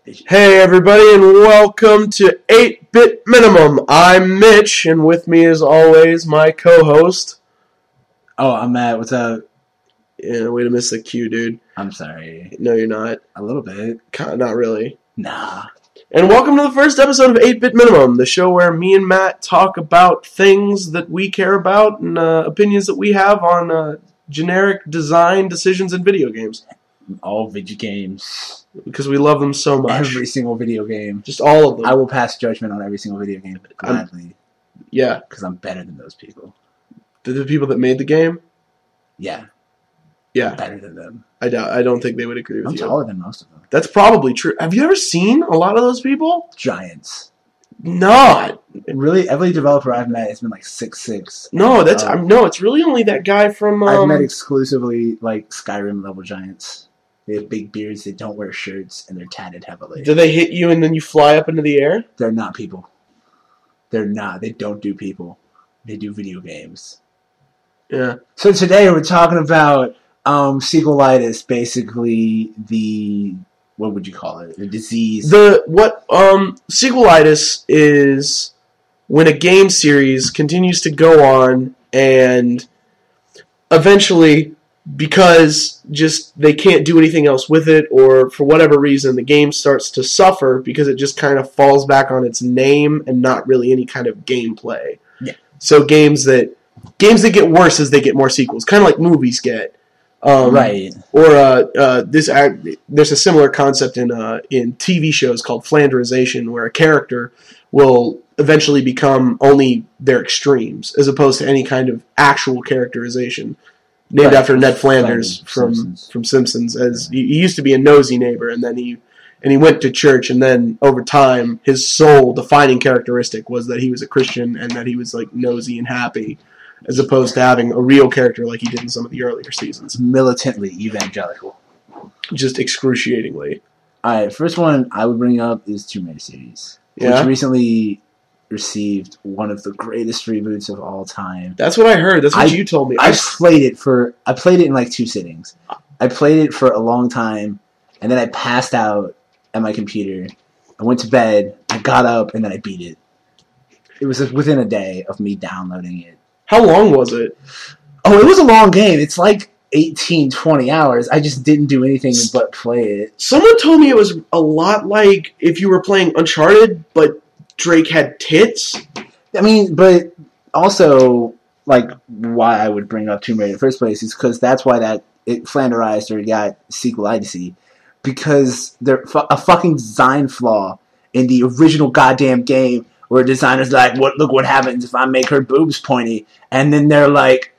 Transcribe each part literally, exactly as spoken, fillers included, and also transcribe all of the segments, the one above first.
Hey everybody, and welcome to eight bit Minimum. I'm Mitch, and with me as always, my co-host. Oh, I'm Matt. What's up? Yeah, way to miss the cue, dude. I'm sorry. No, you're not. A little bit. Not really. Nah. And welcome to the first episode of eight bit Minimum, the show where me and Matt talk about things that we care about and uh, opinions that we have on uh, generic design decisions in video games. All video games. Because we love them so much. Every single video game. Just all of them. I will pass judgment on every single video game gladly. Um, yeah. Because I'm better than those people. The, the people that made the game? Yeah. Yeah. I'm better than them. I doubt. I don't think they would agree with I'm you. taller than most of them. That's probably true. Have you ever seen a lot of those people? Giants. Not. Really? Every developer I've met has been like six six. No, that's um, I'm, no. It's really only that guy from. Um, I've met exclusively like Skyrim level giants. They have big beards, they don't wear shirts, and they're tatted heavily. Do they hit you and then you fly up into the air? They're not people. They're not. They don't do people. They do video games. Yeah. So today we're talking about um, sequelitis, basically the, what would you call it? The disease. The what um sequelitis is when a game series continues to go on and eventually, because just they can't do anything else with it, or for whatever reason, the game starts to suffer because it just kind of falls back on its name and not really any kind of gameplay. Yeah. So games that games that get worse as they get more sequels, kind of like movies get. Um, right. Or uh, uh, this uh, there's a similar concept in uh, in T V shows called Flanderization, where a character will eventually become only their extremes, as opposed to any kind of actual characterization. Named right. after Ned Flanders Flanders, from Simpsons. from Simpsons, as he, he used to be a nosy neighbor, and then he and he went to church, and then over time, his sole defining characteristic was that he was a Christian and that he was like nosy and happy, as opposed to having a real character like he did in some of the earlier seasons. Militantly evangelical. Just excruciatingly. Alright, first one I would bring up is Tomb Raider series, Yeah? which recently received one of the greatest reboots of all time. That's what I heard. That's what I- you told me. I played it for I played it in like two sittings. I played it for a long time, and then I passed out at my computer. I went to bed. I got up, and then I beat it. It was within a day of me downloading it. How long was it? Oh, it was a long game. It's like eighteen, twenty hours. I just didn't do anything but play it. Someone told me it was a lot like if you were playing Uncharted, but Drake had tits. I mean, but also, like, why I would bring up Tomb Raider in the first place is because that's why that it flanderized or got sequelitis, because there's fu- a fucking design flaw in the original goddamn game where designers like, what? Look what happens if I make her boobs pointy, and then they're like,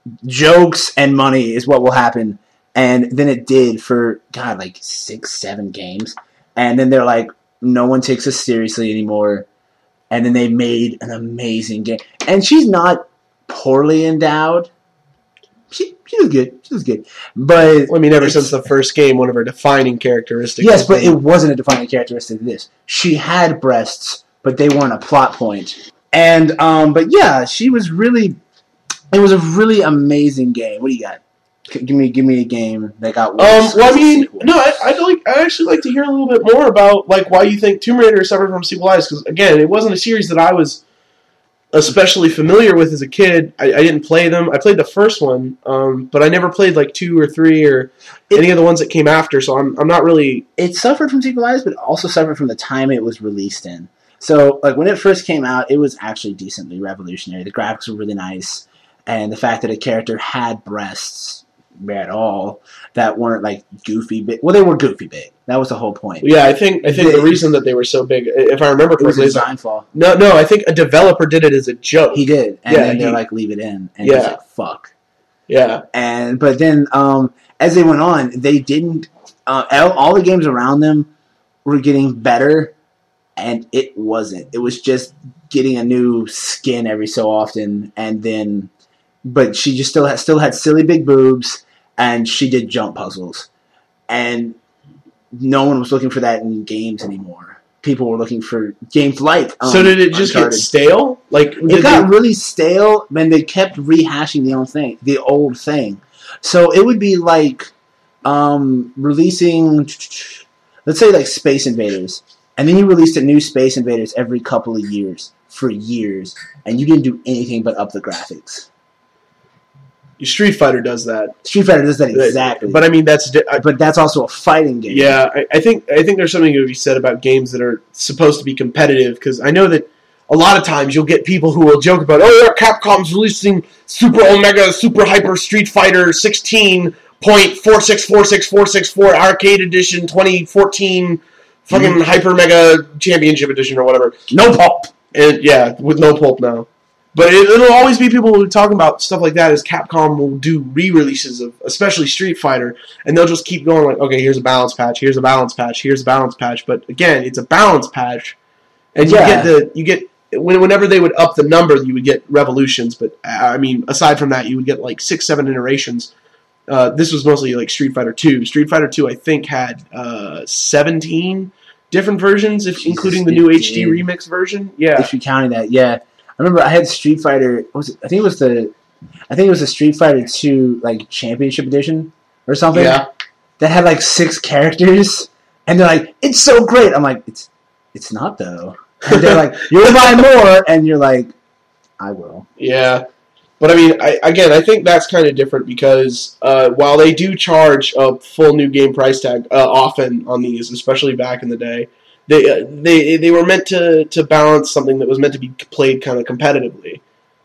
jokes and money is what will happen, and then it did for God like six, seven games, and then they're like, no one takes us seriously anymore. And then they made an amazing game. And she's not poorly endowed. She she was good. She was good. But Well, I mean, ever since the first game, one of her defining characteristics. yes, was but being- it wasn't a defining characteristic of this. She had breasts, but they weren't a plot point. And um, but yeah, she was really. It was a really amazing game. What do you got? G- Give me give me a game that got Um, worse. well, I as a mean, sequel. no, I, I'd like, I actually like to hear a little bit more about like why you think Tomb Raider suffered from sequelitis. Because again, it wasn't a series that I was especially familiar with as a kid. I, I didn't play them. I played the first one, um, but I never played like two or three or It- any of the ones that came after. So I'm, I'm not really. It suffered from sequelitis, but also suffered from the time it was released in. So, like, when it first came out, it was actually decently revolutionary. The graphics were really nice, and the fact that a character had breasts at all that weren't, like, goofy big. Well, they were goofy big. That was the whole point. Yeah, I think I think They- the reason that they were so big, if I remember It was correctly, a is that- design flaw. no, no, I think a developer did it as a joke. He did, and Yeah, then they're he- like, leave it in, and Yeah. he's like, fuck. Yeah, And but then, um, as they went on, they didn't. Uh, all, all the games around them were getting better, and it wasn't. It was just getting a new skin every so often, and then, but she just still had still had silly big boobs, and she did jump puzzles, and no one was looking for that in games anymore. People were looking for games like. Um, so did it just Uncharted. get stale? Like It did got they- really stale, and they kept rehashing the old thing, the old thing. So it would be like um, releasing let's say like Space Invaders, and then you released a new Space Invaders every couple of years for years, and you didn't do anything but up the graphics. Street Fighter does that. Street Fighter does that exactly. But I mean, that's di- I, but that's also a fighting game. Yeah, I, I think I think there's something to be said about games that are supposed to be competitive, because I know that a lot of times you'll get people who will joke about, oh yeah, Capcom's releasing Super Omega Super Hyper Street Fighter sixteen point four six four six four six four Arcade Edition twenty fourteen fucking mm-hmm. Hyper Mega Championship Edition or whatever. No pulp. And yeah, with no pulp now. But it, it'll always be people who are talking about stuff like that, as Capcom will do re-releases of, especially Street Fighter, and they'll just keep going like, okay, here's a balance patch, here's a balance patch, here's a balance patch. But again, it's a balance patch, and you yeah. get the you get whenever they would up the number, you would get revolutions. But I mean, aside from that, you would get like six, seven iterations. Uh, this was mostly like Street Fighter two. Street Fighter two, I think, had uh, seventeen different versions, if Jesus, including the new did. H D remix version. Yeah, if you're counting that, yeah. I remember I had Street Fighter. What was it? I think it was the, I think it was the Street Fighter two like Championship Edition or something. Yeah. That had like six characters, and they're like, "It's so great." I'm like, "It's, it's not though." And they're like, "You'll buy more," and you're like, "I will." Yeah, but I mean, I, again, I think that's kind of different because uh, while they do charge a full new game price tag uh, often on these, especially back in the day. They uh, they they were meant to, to balance something that was meant to be played kind of competitively.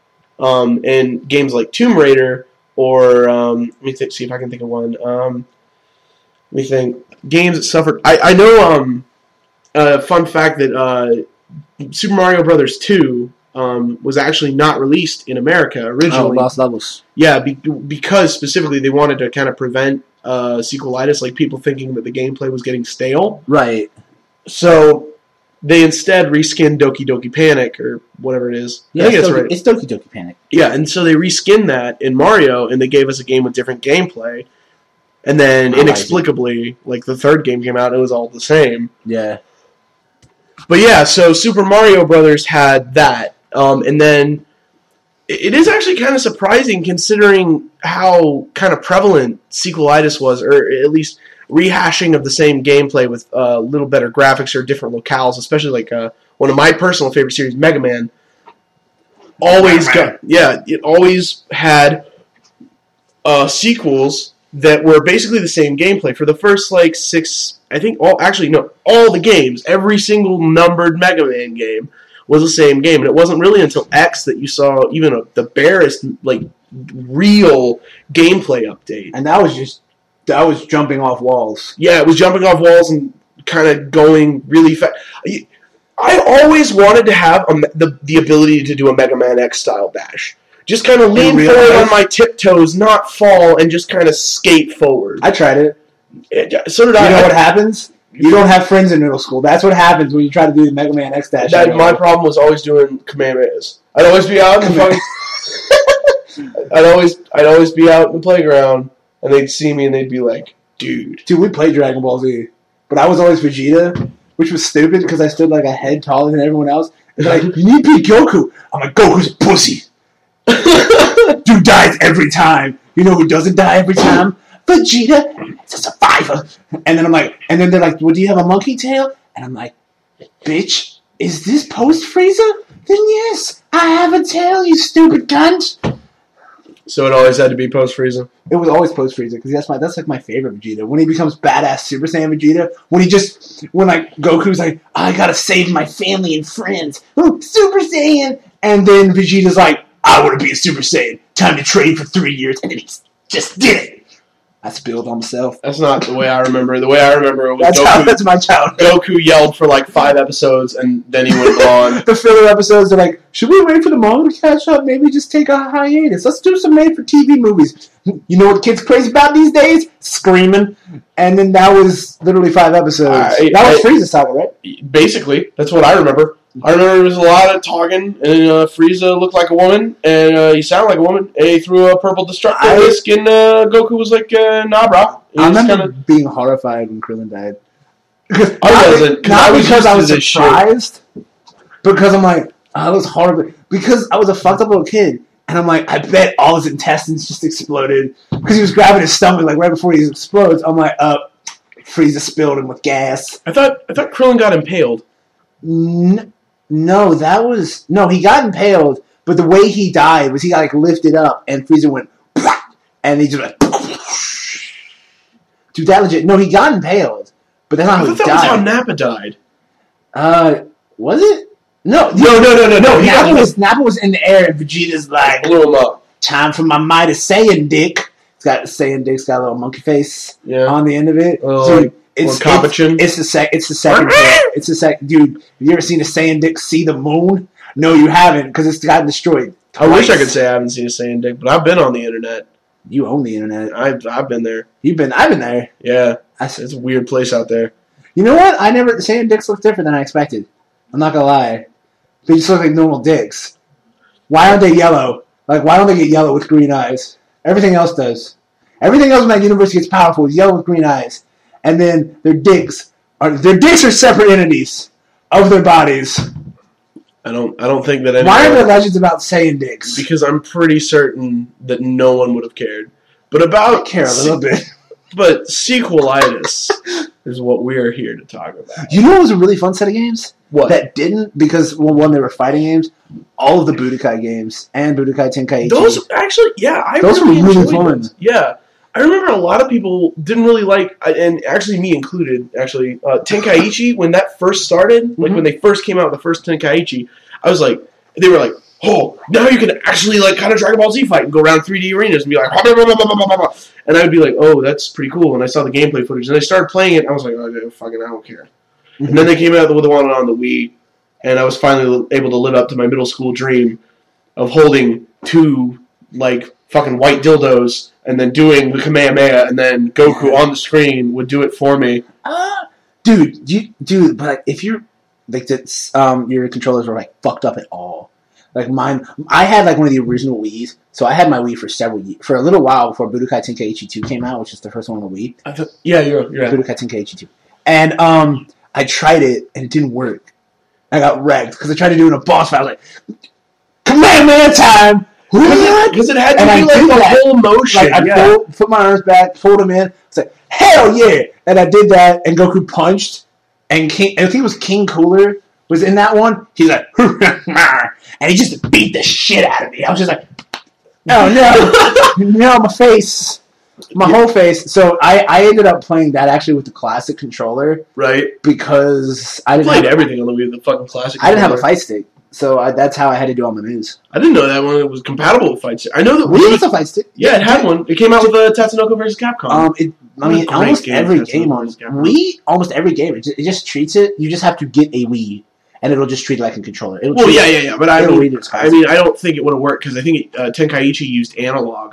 Um, and games like Tomb Raider or um, let me think, see if I can think of one. Um, let me think. Games that suffered. I I know. Um, uh, fun fact that uh, Super Mario Brothers two um, was actually not released in America originally. Oh, Lost Levels. Yeah, be, because specifically they wanted to kind of prevent uh, sequelitis, like people thinking that the gameplay was getting stale. Right. So they instead reskinned Doki Doki Panic, or whatever it is. Yeah, I think it's, that's Doki, right. It's Doki Doki Panic. Yeah, and so they reskinned that in Mario, and they gave us a game with different gameplay. And then, I inexplicably, like, the third game came out, and it was all the same. Yeah. But yeah, so Super Mario Brothers had that. Um, and then it is actually kind of surprising, considering how kind of prevalent sequelitis was, or at least rehashing of the same gameplay with a uh, little better graphics or different locales, especially like uh, one of my personal favorite series, Mega Man. Always got, yeah, it always had uh, sequels that were basically the same gameplay for the first like six. I think all actually no, all the games, every single numbered Mega Man game was the same game, and it wasn't really until X that you saw even a, the barest like real gameplay update, and that was just. That was jumping off walls. Yeah, it was jumping off walls and kind of going really fast. I always wanted to have a, the the ability to do a Mega Man X style dash. Just kind of lean forward on my tiptoes, not fall, and just kind of skate forward. I tried it. it so did you I. You know I, what happens? You don't have friends in middle school. That's what happens when you try to do the Mega Man X dash. That, my problem was always doing Kamehamehas. I'd always be out in the fucking, I'd always I'd always be out in the playground. And they'd see me and they'd be like, dude. Dude, we played Dragon Ball Z. But I was always Vegeta, which was stupid because I stood like a head taller than everyone else. And they're like, you need to be Goku. I'm like, Goku's a pussy. Dude dies every time. You know who doesn't die every time? Vegeta. It's a survivor. And then I'm like, and then they're like, well, do you have a monkey tail? And I'm like, bitch, is this post-Frieza? Then yes, I have a tail, you stupid cunt. So it always had to be post-Frieza? It was always post-Frieza, because that's my that's like my favorite Vegeta. When he becomes badass Super Saiyan Vegeta, when he just, when like Goku's like, oh, I gotta save my family and friends. Ooh, Super Saiyan! And then Vegeta's like, I want to be a Super Saiyan. Time to train for three years. And then he just did it. I spilled on myself. That's not the way I remember. The way I remember it was that's Goku. How, that's my childhood. Goku yelled for like five episodes, and then he went on. The filler episodes are like, should we wait for the manga to catch up? Maybe just take a hiatus. Let's do some made-for-T V movies. You know what kids crazy about these days? Screaming. And then that was literally five episodes. I, that was I, Frieza's saga, right? Basically. That's what I remember. I remember there was a lot of talking, and uh, Frieza looked like a woman, and uh, he sounded like a woman, and he threw a purple destructo disc, and uh, Goku was like, uh, nah, bro. I remember kinda... being horrified when Krillin died. I wasn't. Not I was because I was surprised, because I'm like, oh, that was horrible. Because I was a fucked up little kid, and I'm like, I bet all his intestines just exploded, because he was grabbing his stomach, like, right before he explodes. I'm like, uh, Frieza spilled him with gas. I thought I thought Krillin got impaled. N- no, that was no. He got impaled, but the way he died was he got like lifted up, and Frieza went, and he just went. Dude, that legit. No, he got impaled, but that's not I how thought he that died. was how Nappa died. Uh, was it? No, No, no, no, no, no. He Nappa got was Nappa was in the air, and Vegeta's like, blew him up. "Time for my mighty Saiyan dick." It's got Saiyan dick's got a little monkey face Yeah. on the end of it. Oh, Dude, it's or Capuchin. It's, it's the sec. It's the second. It's the second. Dude, have you ever seen a Saiyan dick see the moon? No, you haven't, because it's gotten destroyed. I wish I twice. could say I haven't seen a Saiyan dick, but I've been on the internet. You own the internet. I've I've been there. You've been. I've been there. Yeah, I, it's a weird place out there. you know what? I never. Saiyan dicks look different than I expected. I'm not gonna lie. They just look like normal dicks. Why aren't they yellow? Like, why don't they get yellow with green eyes? Everything else does. Everything else in that universe gets powerful with yellow with green eyes, and then their dicks are their dicks are separate entities of their bodies. I don't I don't think that anyone, Why are there legends about Saiyan dicks? because I'm pretty certain that no one would have cared. But about I care a little bit. But sequelitis is what we're here to talk about. You know what was a really fun set of games? What? That didn't, because, well, one, they were fighting games. All of the Budokai games and Budokai Tenkaichi. Those actually, yeah, I Those really were really enjoyed fun. those. Yeah, I remember a lot of people didn't really like, and actually me included. Actually, uh, Tenkaichi when that first started, like Mhm. when they first came out with the first Tenkaichi, I was like, they were like, oh, now you can actually like kind of Dragon Ball Z fight and go around three D arenas and be like, blah, blah, blah, blah, blah, blah, blah. And I would be like, oh, that's pretty cool. And I saw the gameplay footage, and I started playing it. And I was like, oh, fucking, I don't care. Mhm. And then they came out with the one on the Wii, and I was finally able to live up to my middle school dream of holding two, like, fucking white dildos and then doing the Kamehameha, and then Goku on the screen would do it for me. Ah, dude, you, dude, but like, if you're, like, that's, um, your controllers were, like, fucked up at all. Like, mine, I had, like, one of the original Wiis, so I had my Wii for several years, for a little while before Budokai Tenkaichi two came out, which is the first one on the Wii. I thought, yeah, you're, you're right. Budokai Tenkaichi two. And, um, I tried it, and it didn't work. I got wrecked, because I tried to do it in a boss fight. I was like, Kamehameha time! What? Because it had to And I be like did the that. whole motion. Like, I yeah. pulled, put my arms back, pulled him in. It's like, hell yeah! And I did that, and Goku punched, and King, I think it was King Cooler was in that one. He's like, and he just beat the shit out of me. I was just like, oh no, no, my face, my Yeah. whole face. So I, I ended up playing that actually with the classic controller Right? because I I didn't played have, everything on the Wii, the fucking classic. I didn't have a controller. fight stick. So I, that's how I had to do all my moves. I didn't know that one it was compatible with Fight Stick. I know that We Wii, had a fight stick. yeah, it had one. It came out with uh, Tatsunoko versus Capcom. Um, it, I mean, Great almost game, every that's game what on it is, Capcom. Wii, almost every game, it just, it just treats it. You just have to get a Wii, and it'll just treat it like a controller. It'll well, treat yeah, it- yeah, yeah. But I it'll mean, read its I cards. mean, I don't think it would have worked because I think uh, Tenkaichi used analog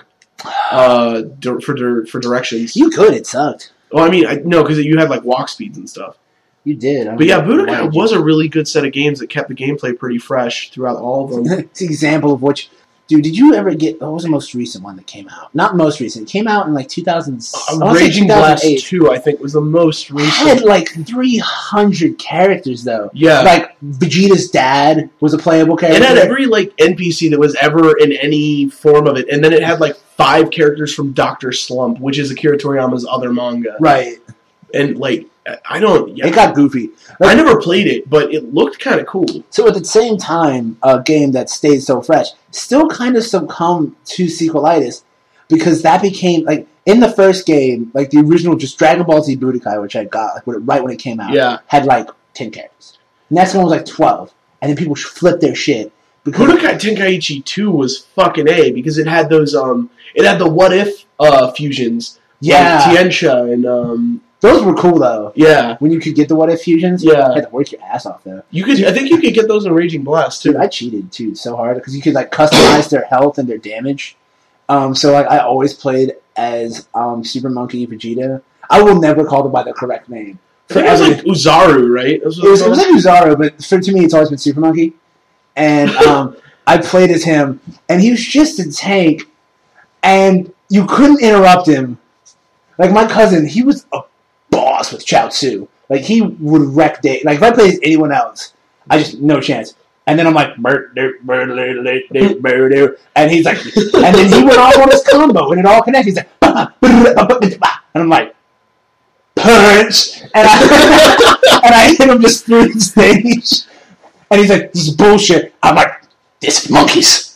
uh, di- for dir- for directions. you could. It sucked. Well, I mean, I, no, because you had like walk speeds and stuff. You did. I But yeah, mean, why Budokai did you- was a really good set of games that kept the gameplay pretty fresh throughout all of them. It's an example of which. Dude, did you ever get? What was the most recent one that came out? Not most recent. It came out in like two thousand. I Uh, wanna say Raging Blast two thousand eight. two, I think, was the most Had recent. like three hundred characters though. Yeah. Like Vegeta's dad was a playable character. It had every like N P C that was ever in any form of it, and then it had like five characters from Doctor Slump, which is Akira Toriyama's other manga. right. And like, I don't. Yeah, It got goofy. I Like, never played it, but it looked kind of cool. So at the same time, a game that stayed so fresh still kind of succumbed to sequelitis because that became like in the first game, like the original just Dragon Ball Z Budokai, which I got like when it, right when it came out, Yeah. had like ten characters. The next one was like twelve, and then people flipped their shit because Budokai Tenkaichi two was fucking A because it had those um, it had the what if uh fusions. yeah, like Tiensha and um, those were cool though. yeah, When you could get the what if fusions, Yeah. you had to work your ass off though. you could. I think you could get those in Raging Blast too. Dude, I cheated too so hard because you could like customize their health and their damage. Um, so like I always played as um, Super Monkey Vegeta. I will never call them by the correct name. I think it was Forever. like Uzaru, right? That it was it was like Uzaru, but for to me it's always been Super Monkey. And um, I played as him, and he was just a tank, and you couldn't interrupt him. Like my cousin, he was a boss with Chaozu. Like he would wreck day. Like if I played as anyone else, I just no chance. And then I'm like, murder, murder, murder, murder, and he's like, and then he went off on his combo, and it all connected. He's like, and I'm like, punch, and I and I hit him just through the stage, and he's like, "This is bullshit." I'm like, "This is monkeys."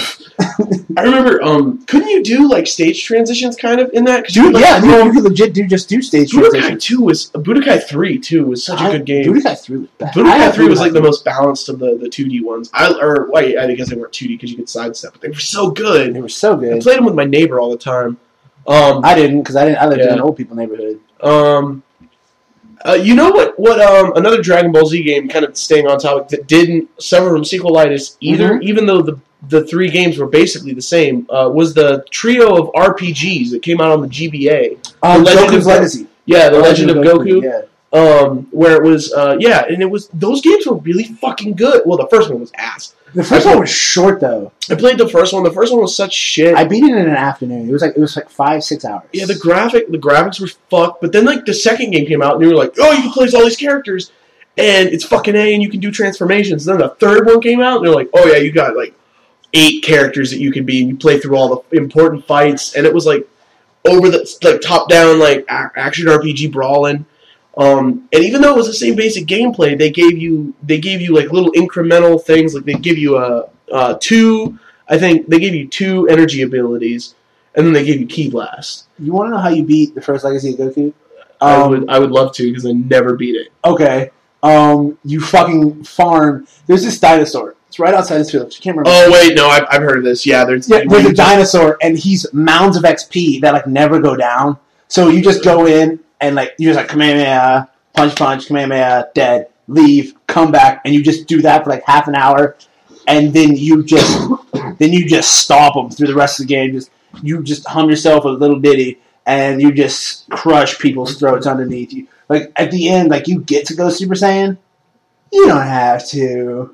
I remember, um, couldn't you do like stage transitions kind of in that? Dude, like, yeah, you, you could legit do just do stage Budokai transitions. two was Budokai three too was such a I, good game. Budokai three was bad. Budokai three was like the most balanced of the, the two D ones. I or wait, I guess they weren't two D because you could sidestep, but they were so good. They were so good. I played them with my neighbor all the time. Um, I didn't because I didn't. I lived yeah. in an old people neighborhood. Um, uh, you know what? What um, another Dragon Ball Z game, kind of staying on topic, that didn't suffer from sequelitis either, Mm-hmm. even though the the three games were basically the same. Uh, was the trio of R P Gs that came out on the G B A? Um, The Legend Goku's of- Legacy. Yeah, the Legend, of Goku. Yeah. Um, where it was, uh, yeah, and it was those games were really fucking good. Well, the first one was ass. The first one was short though. I played the first one. The first one was such shit. I beat it in an afternoon. It was like it was like five six hours. Yeah, the graphic, the graphics were fucked. But then, like, the second game came out, and you were like, "Oh, you can play as all these characters, and it's fucking A, and you can do transformations." And then the third one came out, and they're like, "Oh yeah, you got like eight characters that you can be, and you play through all the important fights." And it was like over the like top down like a- action R P G brawling. Um, and even though it was the same basic gameplay, they gave you they gave you like little incremental things. Like they give you a uh, two, I think they gave you two energy abilities, and then they gave you Ki Blast. You want to know how you beat the first Legacy of Goku? I Um, would I would love to because I never beat it. Okay. Um, you fucking farm. There's this dinosaur. It's right outside this village. I can't remember. Oh wait, no, I've, I've heard of this. Yeah, there's Yeah, there's a dinosaur, and he's mounds of X P that like never go down. So you just go in and like you just like Kamehameha, punch, punch, Kamehameha, dead, leave, come back, and you just do that for like half an hour, and then you just then you just stomp them through the rest of the game. Just you just hum yourself a little ditty, and you just crush people's throats underneath you. Like at the end, like you get to go Super Saiyan. You don't have to.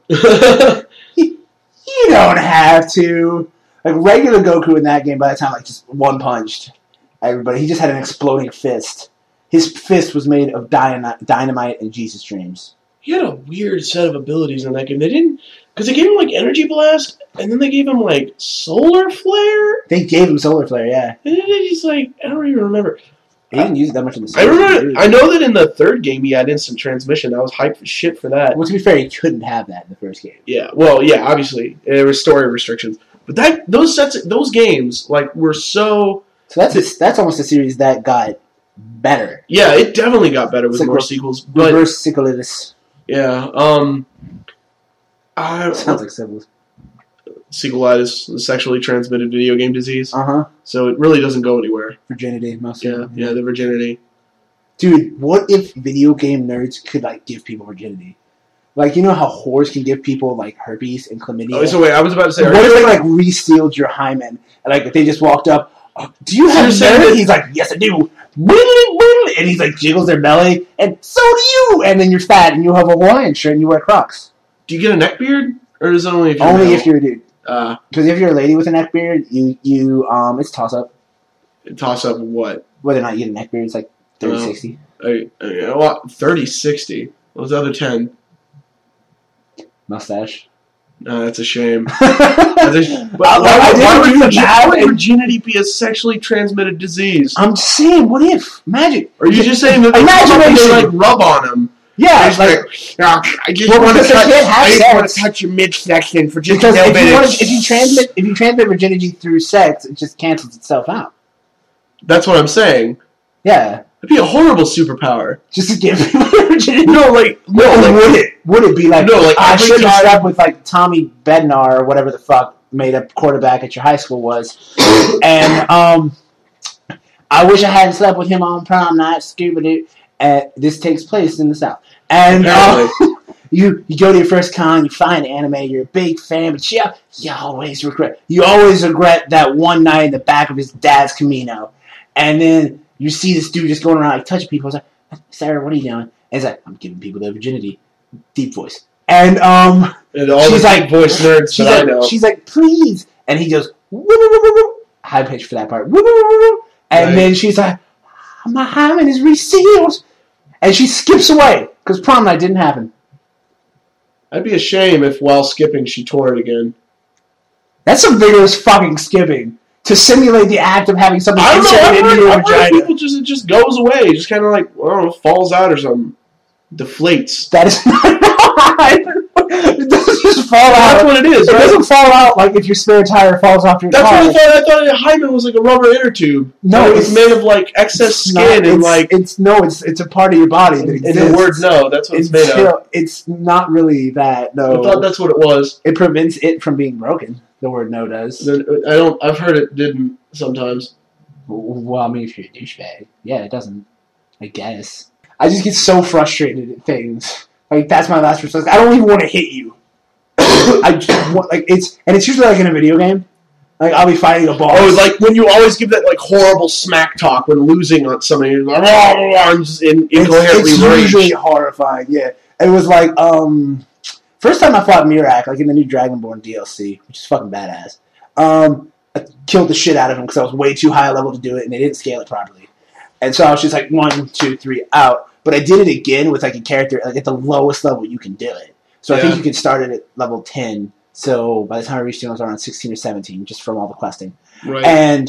You don't have to. Like regular Goku in that game, by the time like just one punched everybody. He just had an exploding fist. His fist was made of dynamite, dynamite and Jesus dreams. He had a weird set of abilities in that game. They didn't because they gave him like Energy Blast, and then they gave him like Solar Flare, They gave him Solar Flare, yeah. and then they just like I don't even remember. He didn't use it that much in the I series. remember. I know that in the third game he had instant transmission. I was hyped for shit for that. Well, to be fair, he couldn't have that in the first game. Yeah, well, yeah, obviously there were story restrictions, but that those sets, those games, like were so. So that's a, that's almost a series that got better. Yeah, it definitely got better with It's like more re- sequels, but Reverse Sequelitis. yeah, um, I, Sounds like syphilis. sequelitis, the sexually transmitted video game disease, Uh huh. so it really doesn't go anywhere. Virginity, mostly. Yeah, yeah, the virginity. Dude, what if video game nerds could like give people virginity? Like, you know how whores can give people like herpes and chlamydia? Oh, so wait, I was about to say, what are if you- they like re-sealed your hymen? And like if they just walked up, oh, do you So have you're saying nerve? that- He's like, yes, I do. Wiggly, wiggly. And he's like jiggles their belly, and so do you. And then you're fat, and you have a Hawaiian shirt, and you wear Crocs. do you get a neck beard, or is it only if you're Only male? if you're a dude. uh, Because if you're a lady with a neck beard, you you um, it's toss up toss up what? whether or not you get a neck beard. It's like thirty Oh. sixty. I, I, you know what? thirty sixty. What was the other ten? Mustache. No, that's a shame. That's a sh- but I- why, I would- why didn't would do virgin- that. why would virginity be a sexually transmitted disease? I'm just saying, what if magic? Or are you just saying that they, come up and Imagination. they like rub on them? Yeah, It's like, like, "Oh, I just Well, want to because they touch. can't have I just sex. want to touch your midsection for just because a little if bit. you, want It's- if you transmit if you transmit virginity through sex, it just cancels itself out. That's what I'm saying. Yeah, It'd be a horrible superpower. just to give people virginity. No, like no, Or like would it? Would it be like, No, like, I every should have time- slept with like Tommy Bednar or whatever the fuck made up quarterback at your high school was, and um, I wish I hadn't slept with him on prom night. Scuba doo. And this takes place in the South, and uh, you you go to your first con, you find anime, you're a big fan, but you you always regret you always regret that one night in the back of his dad's Camino, and then you see this dude just going around like touching people. It's like, Sarah, what are you doing? And he's like, I'm giving people their virginity. Deep voice. And um, and all she's the like, big voice nerds she's that like, I know. she's like, please. And he goes, woo, woo, woo, woo, woo. High pitch for that part. Woo, woo, woo, woo, woo. And Right. then she's like, my hymen is resealed. And she skips away because prom night didn't happen. I'd be ashamed if while skipping she tore it again. That's some vigorous fucking skipping. to simulate the act of having something I don't know. I've inserted into heard, your I've heard vagina. people just it just goes away. It just kind of like I don't know, falls out or something, deflates. That is not right. It doesn't just fall out. That's what it is. It Right? doesn't fall out like if your spare tire falls off your That's car. what I thought. I thought a hymen was like a rubber inner tube. No, it was it's- made of like excess It's skin not- and it's, like. it's no, it's it's a part of your body that In exists. the word no, that's what it's, It's made of. still- It's not really that. No, I thought that's what it was. it prevents it from being broken. The word no does. Then I don't. I've heard it didn't sometimes. Well, I mean, if you're a douchebag, yeah, it doesn't. I guess. I just get so frustrated at things. Like that's my last response. I don't even want to hit you. I just want like it's and it's usually like in a video game. Like I'll be fighting a boss. Oh, like when you always give that like horrible smack talk when losing on somebody, you're like, "Rah, rah," and just in, it's, incoherently it's rage. usually horrifying. Yeah, it was like um, first time I fought Mirak, like in the new Dragonborn D L C, which is fucking badass. Um, I killed the shit out of him because I was way too high level to do it, and they didn't scale it properly. And so I was just like one, two, three, out. But I did it again with like a character like at the lowest level you can do it. So I Yeah. think you can start it at level ten. So by the time I reached it, I was around sixteen or seventeen, just from all the questing. Right. And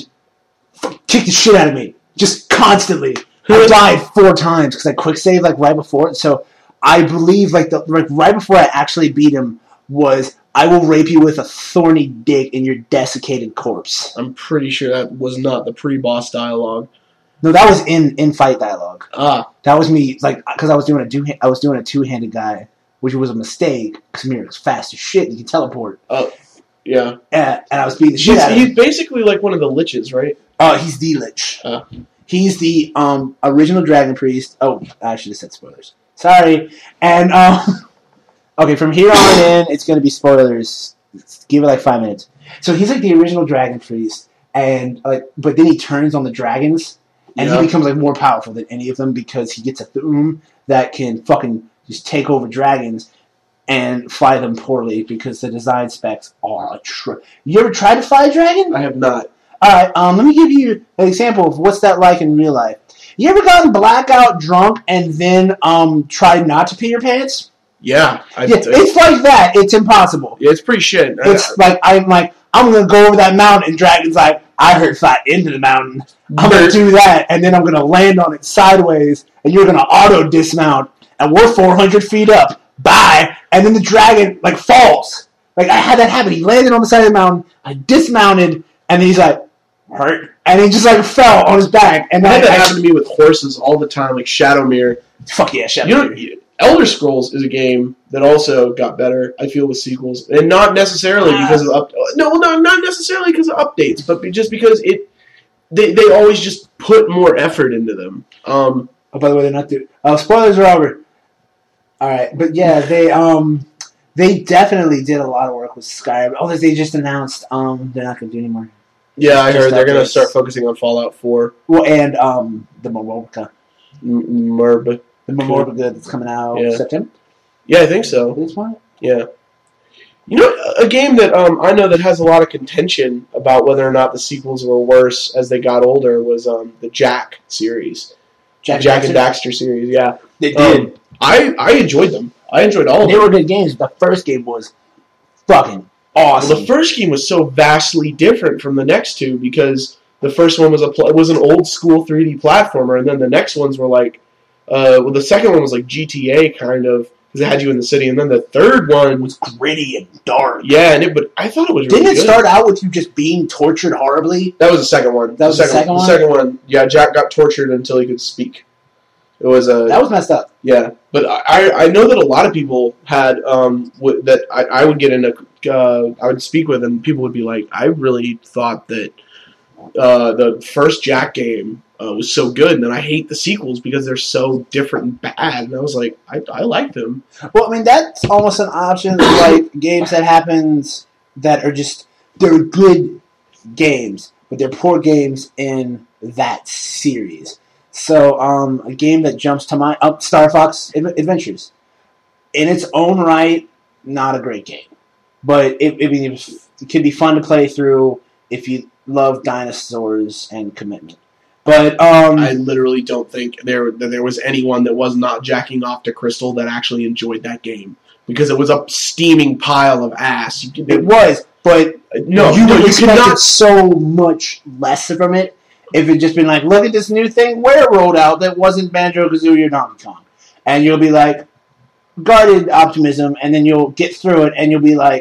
f- kicked the shit out of me, just constantly. I died four times because I quick saved like right before it. So I believe like the like right before I actually beat him was I will rape you with a thorny dick in your desiccated corpse. I'm pretty sure that was not the pre-boss dialogue. No, that was in in fight dialogue. Ah, That was me like because I was doing a two I was doing a two handed guy, which was a mistake because Mirac's fast as shit. You can teleport, oh, yeah. and, and I was beating the shit He's, out of he's him. basically like one of the liches, right? Oh, he's the Lich. Uh. He's the um, original Dragon Priest. Oh, I should have said spoilers. Sorry. And um, okay, from here on in, it's going to be spoilers. Give it like five minutes. So he's like the original Dragon Priest, and like, but then he turns on the dragons, and Yeah. he becomes like more powerful than any of them because he gets a Thu'um that can fucking just take over dragons and fly them poorly because the design specs are a tr- You ever tried to fly a dragon? I have not. All right, um, let me give you an example of what's that like in real life. You ever gotten blackout drunk and then um tried not to pee your pants? Yeah, I, Yeah, it's like that. It's impossible. yeah, it's pretty shit. It's like I'm like I'm gonna go over that mountain, and Dragon's like I heard fly into the mountain. I'm gonna do that, and then I'm gonna land on it sideways, and you're gonna auto dismount, and we're four hundred feet up. Bye, and then the dragon like falls. Like I had that happen. He landed on the side of the mountain. I dismounted, and then he's like hurt, and he just like fell on his back. And I had then that I, happen to me with horses all the time, like Shadowmere. fuck yeah, shut You up. know, Elder Scrolls is a game that also got better, I feel, with sequels, and not necessarily because of up. No, no, not necessarily because of updates, but be- just because it. They they always just put more effort into them. Um, Oh, by the way, they're not doing. Oh, spoilers are over. All right, but yeah, they um they definitely did a lot of work with Skyrim. Oh, they just announced um they're not going to do anymore. yeah, I Just heard they're going to updates. start focusing on Fallout four. Well, and um the Memorica, M- Merb. the Memorica that's coming out Yeah. September. Yeah, I think so. This one. Yeah. You know, a game that um, I know that has a lot of contention about whether or not the sequels were worse as they got older was um, the Jack series. Jack, Jack and Daxter series, yeah. They did. Um, I, I enjoyed them. I enjoyed all of They them. were good games. The first game was fucking Well, awesome. the first game was so vastly different from the next two because the first one was a pl- was an old school three D platformer, and then the next ones were like, uh, well, the second one was like G T A kind of because it had you in the city, and then the third one was was gritty and dark. yeah, and it but I thought it was really Didn't it good. start out with you just being tortured horribly? That was the second one. That was the second one? The second one, yeah. Jack got tortured until he could speak. It was a That was messed up. yeah, but I I know that a lot of people had um w- that I, I would get in a uh, I would speak with and people would be like I really thought that uh, the first Jack game uh, was so good and then I hate the sequels because they're so different and bad and I was like I I liked them. Well, I mean, that's almost an option. Like games that happens that are just they're good games, but they're poor games in that series. So, um, a game that jumps to mind, up Star Fox Ad- Adventures, in its own right, not a great game, but it, I mean, it, was, it could be fun to play through if you love dinosaurs and commitment. But um, I literally don't think there that there was anyone that was not jacking off to Crystal that actually enjoyed that game because it was a steaming pile of ass. You could, it was, but no, you no, would you expect cannot. it so much less from it if it just been like, look at this new thing Ware rolled out that wasn't Banjo-Kazooie or Donkey Kong. And you'll be like, guarded optimism, and then you'll get through it, and you'll be like,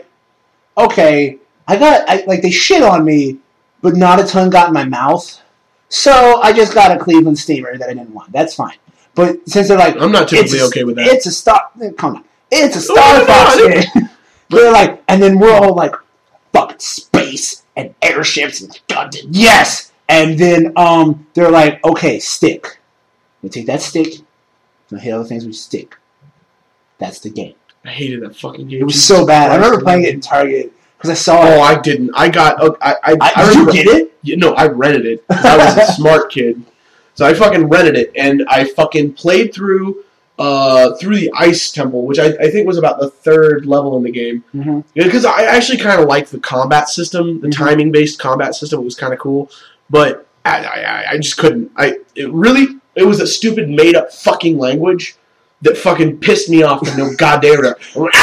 okay, I got, I, like, they shit on me, but not a ton got in my mouth, so I just got a Cleveland Steamer that I didn't want. That's fine. But since they're like, I'm not typically a, okay with that. It's a Star, come on, it's a Star No, no, no, Fox no, game. They're like, and then we're all like, fucking space and airships, and God, yes! And then um, they're like, okay, stick. You take that stick, you hit other things with stick. That's the game. I hated that fucking game. It was so bad. I remember playing it in Target because I saw Oh, it. I didn't. I got. I. I, I, I did remember, you get it? You know, I rented it. 'Cause I was a smart kid, so I fucking rented it, and I fucking played through, uh, through the Ice Temple, which I, I think was about the third level in the game. Mm-hmm. Because I actually kind of liked the combat system, the Mhm. timing-based combat system. It was kind of cool, but I, I, I just couldn't. I it really it was a stupid made-up fucking language that fucking pissed me off to no goddamn. I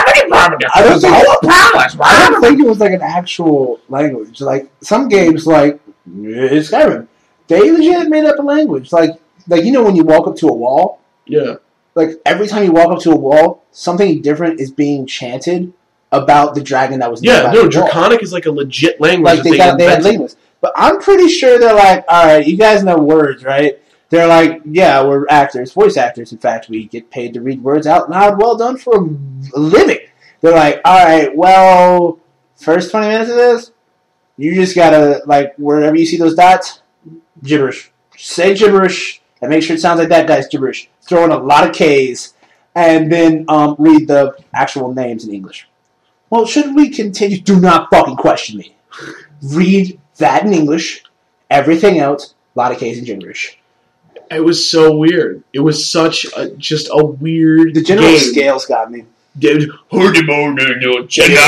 don't think, I don't think it was like an actual language. Like some games, like it's Skyrim, they legit made up a language. Like, like you know when you walk up to a wall, Yeah. like every time you walk up to a wall, something different is being chanted about the dragon that was. Yeah, nearby no, the wall. Draconic is like a legit language. Like that they they got they had invented. linguists, but I'm pretty sure they're like, all right, you guys know words, right? They're like, yeah, we're actors, voice actors. In fact, we get paid to read words out loud. Well done for a living. They're like, all right, well, first twenty minutes of this, you just gotta like wherever you see those dots, gibberish. Say gibberish and make sure it sounds like that guy's gibberish. Throw in a lot of K's and then um, read the actual names in English. Well, should we continue? Do not fucking question me. Read that in English. Everything else, a lot of K's and gibberish. It was so weird. It was such a, just a weird The general game. scales got me. Dude, general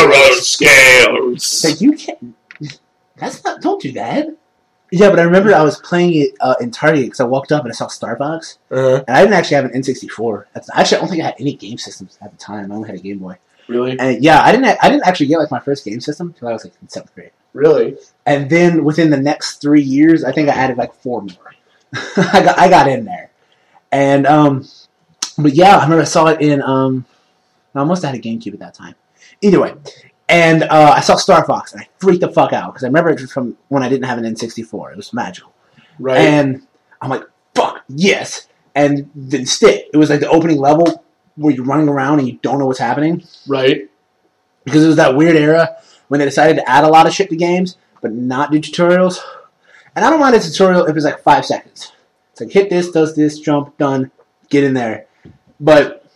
scales. It's like, you can't. That's not. Don't do that. Yeah, but I remember I was playing it uh, in Target because I walked up and I saw Star Fox, Uh-huh. and I didn't actually have an N sixty-four. That's, actually, I don't think I had any game systems at the time. I only had a Game Boy. Really? And yeah, I didn't. I didn't actually get like my first game system until I was like in seventh grade. Really? And then within the next three years, I think I added like four more. I got I got in there, and um, but yeah, I remember I saw it in um, I almost had a GameCube at that time. Either way, and uh, I saw Star Fox, and I freaked the fuck out because I remember it from when I didn't have an N sixty-four. It was magical, Right. and I'm like, fuck yes, and then stick. It was like the opening level where you're running around and you don't know what's happening right. because it was that weird era when they decided to add a lot of shit to games but not do tutorials. And I don't mind a tutorial if it's like five seconds. It's like, hit this, does this, jump, done, get in there. But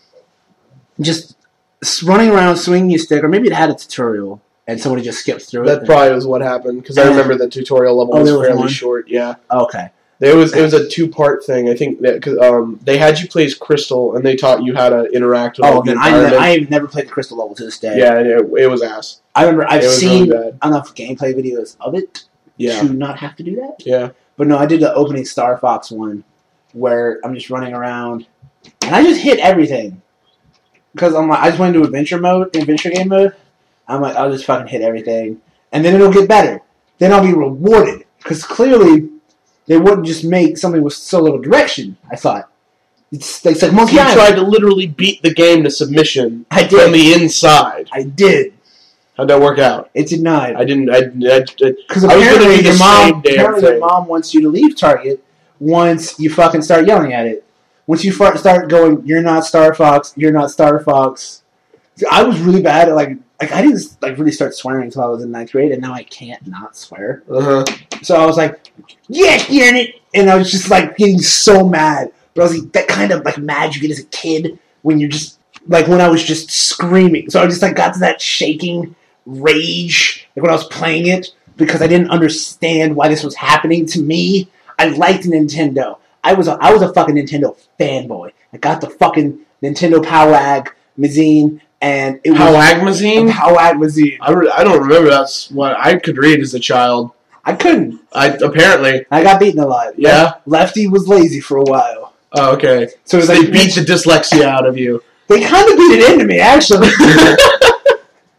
just running around, swinging your stick, or maybe it had a tutorial and somebody just skipped through That it. probably was what happened because I And- remember the tutorial level Oh, was there was fairly one? short. Yeah. Okay. It was it was a two part thing. I think that cause, um, they had you play as Crystal and they taught you how to interact with Oh, like, the then I, environment. I've never played the Crystal level to this day. Yeah, and it, it was ass. I remember I've It was seen really bad. enough gameplay videos of it Yeah. to not have to do that. Yeah. But no, I did the opening Star Fox one where I'm just running around and I just hit everything because I'm like I just went into adventure mode, adventure game mode. I'm like I'll just fucking hit everything, and then it'll get better. Then I'll be rewarded because clearly they wouldn't just make something with so little direction. I thought it's, it's like Monkey You Island. tried to literally beat the game to submission I from did. the inside. I did. How'd that work out? It did not. I didn't. I, I, Because I was gonna apparently do the your mom, same damn apparently your thing. mom wants you to leave Target once you fucking start yelling at it. Once you far- start going, you're not Star Fox, you're not Star Fox. I was really bad at like, like I didn't like really start swearing until I was in ninth grade, and now I can't not swear. uh-huh. So I was like, yeah, damn it, and I was just like getting so mad. But I was like, that kind of like mad you get as a kid when you're just like when I was just screaming. So I just like got to that shaking rage like when I was playing it because I didn't understand why this was happening to me. I liked Nintendo. I was a, I was a fucking Nintendo fanboy. I got the fucking Nintendo Powag Mazine, and it was Powagmazine? Powag Mazine. I, re- I don't remember. That's what I could read as a child. I couldn't. I apparently. I got beaten a lot. Yeah? Lefty was lazy for a while. Oh, okay. So it was So like they beat the dyslexia out of you. They kind of beat it into me, actually.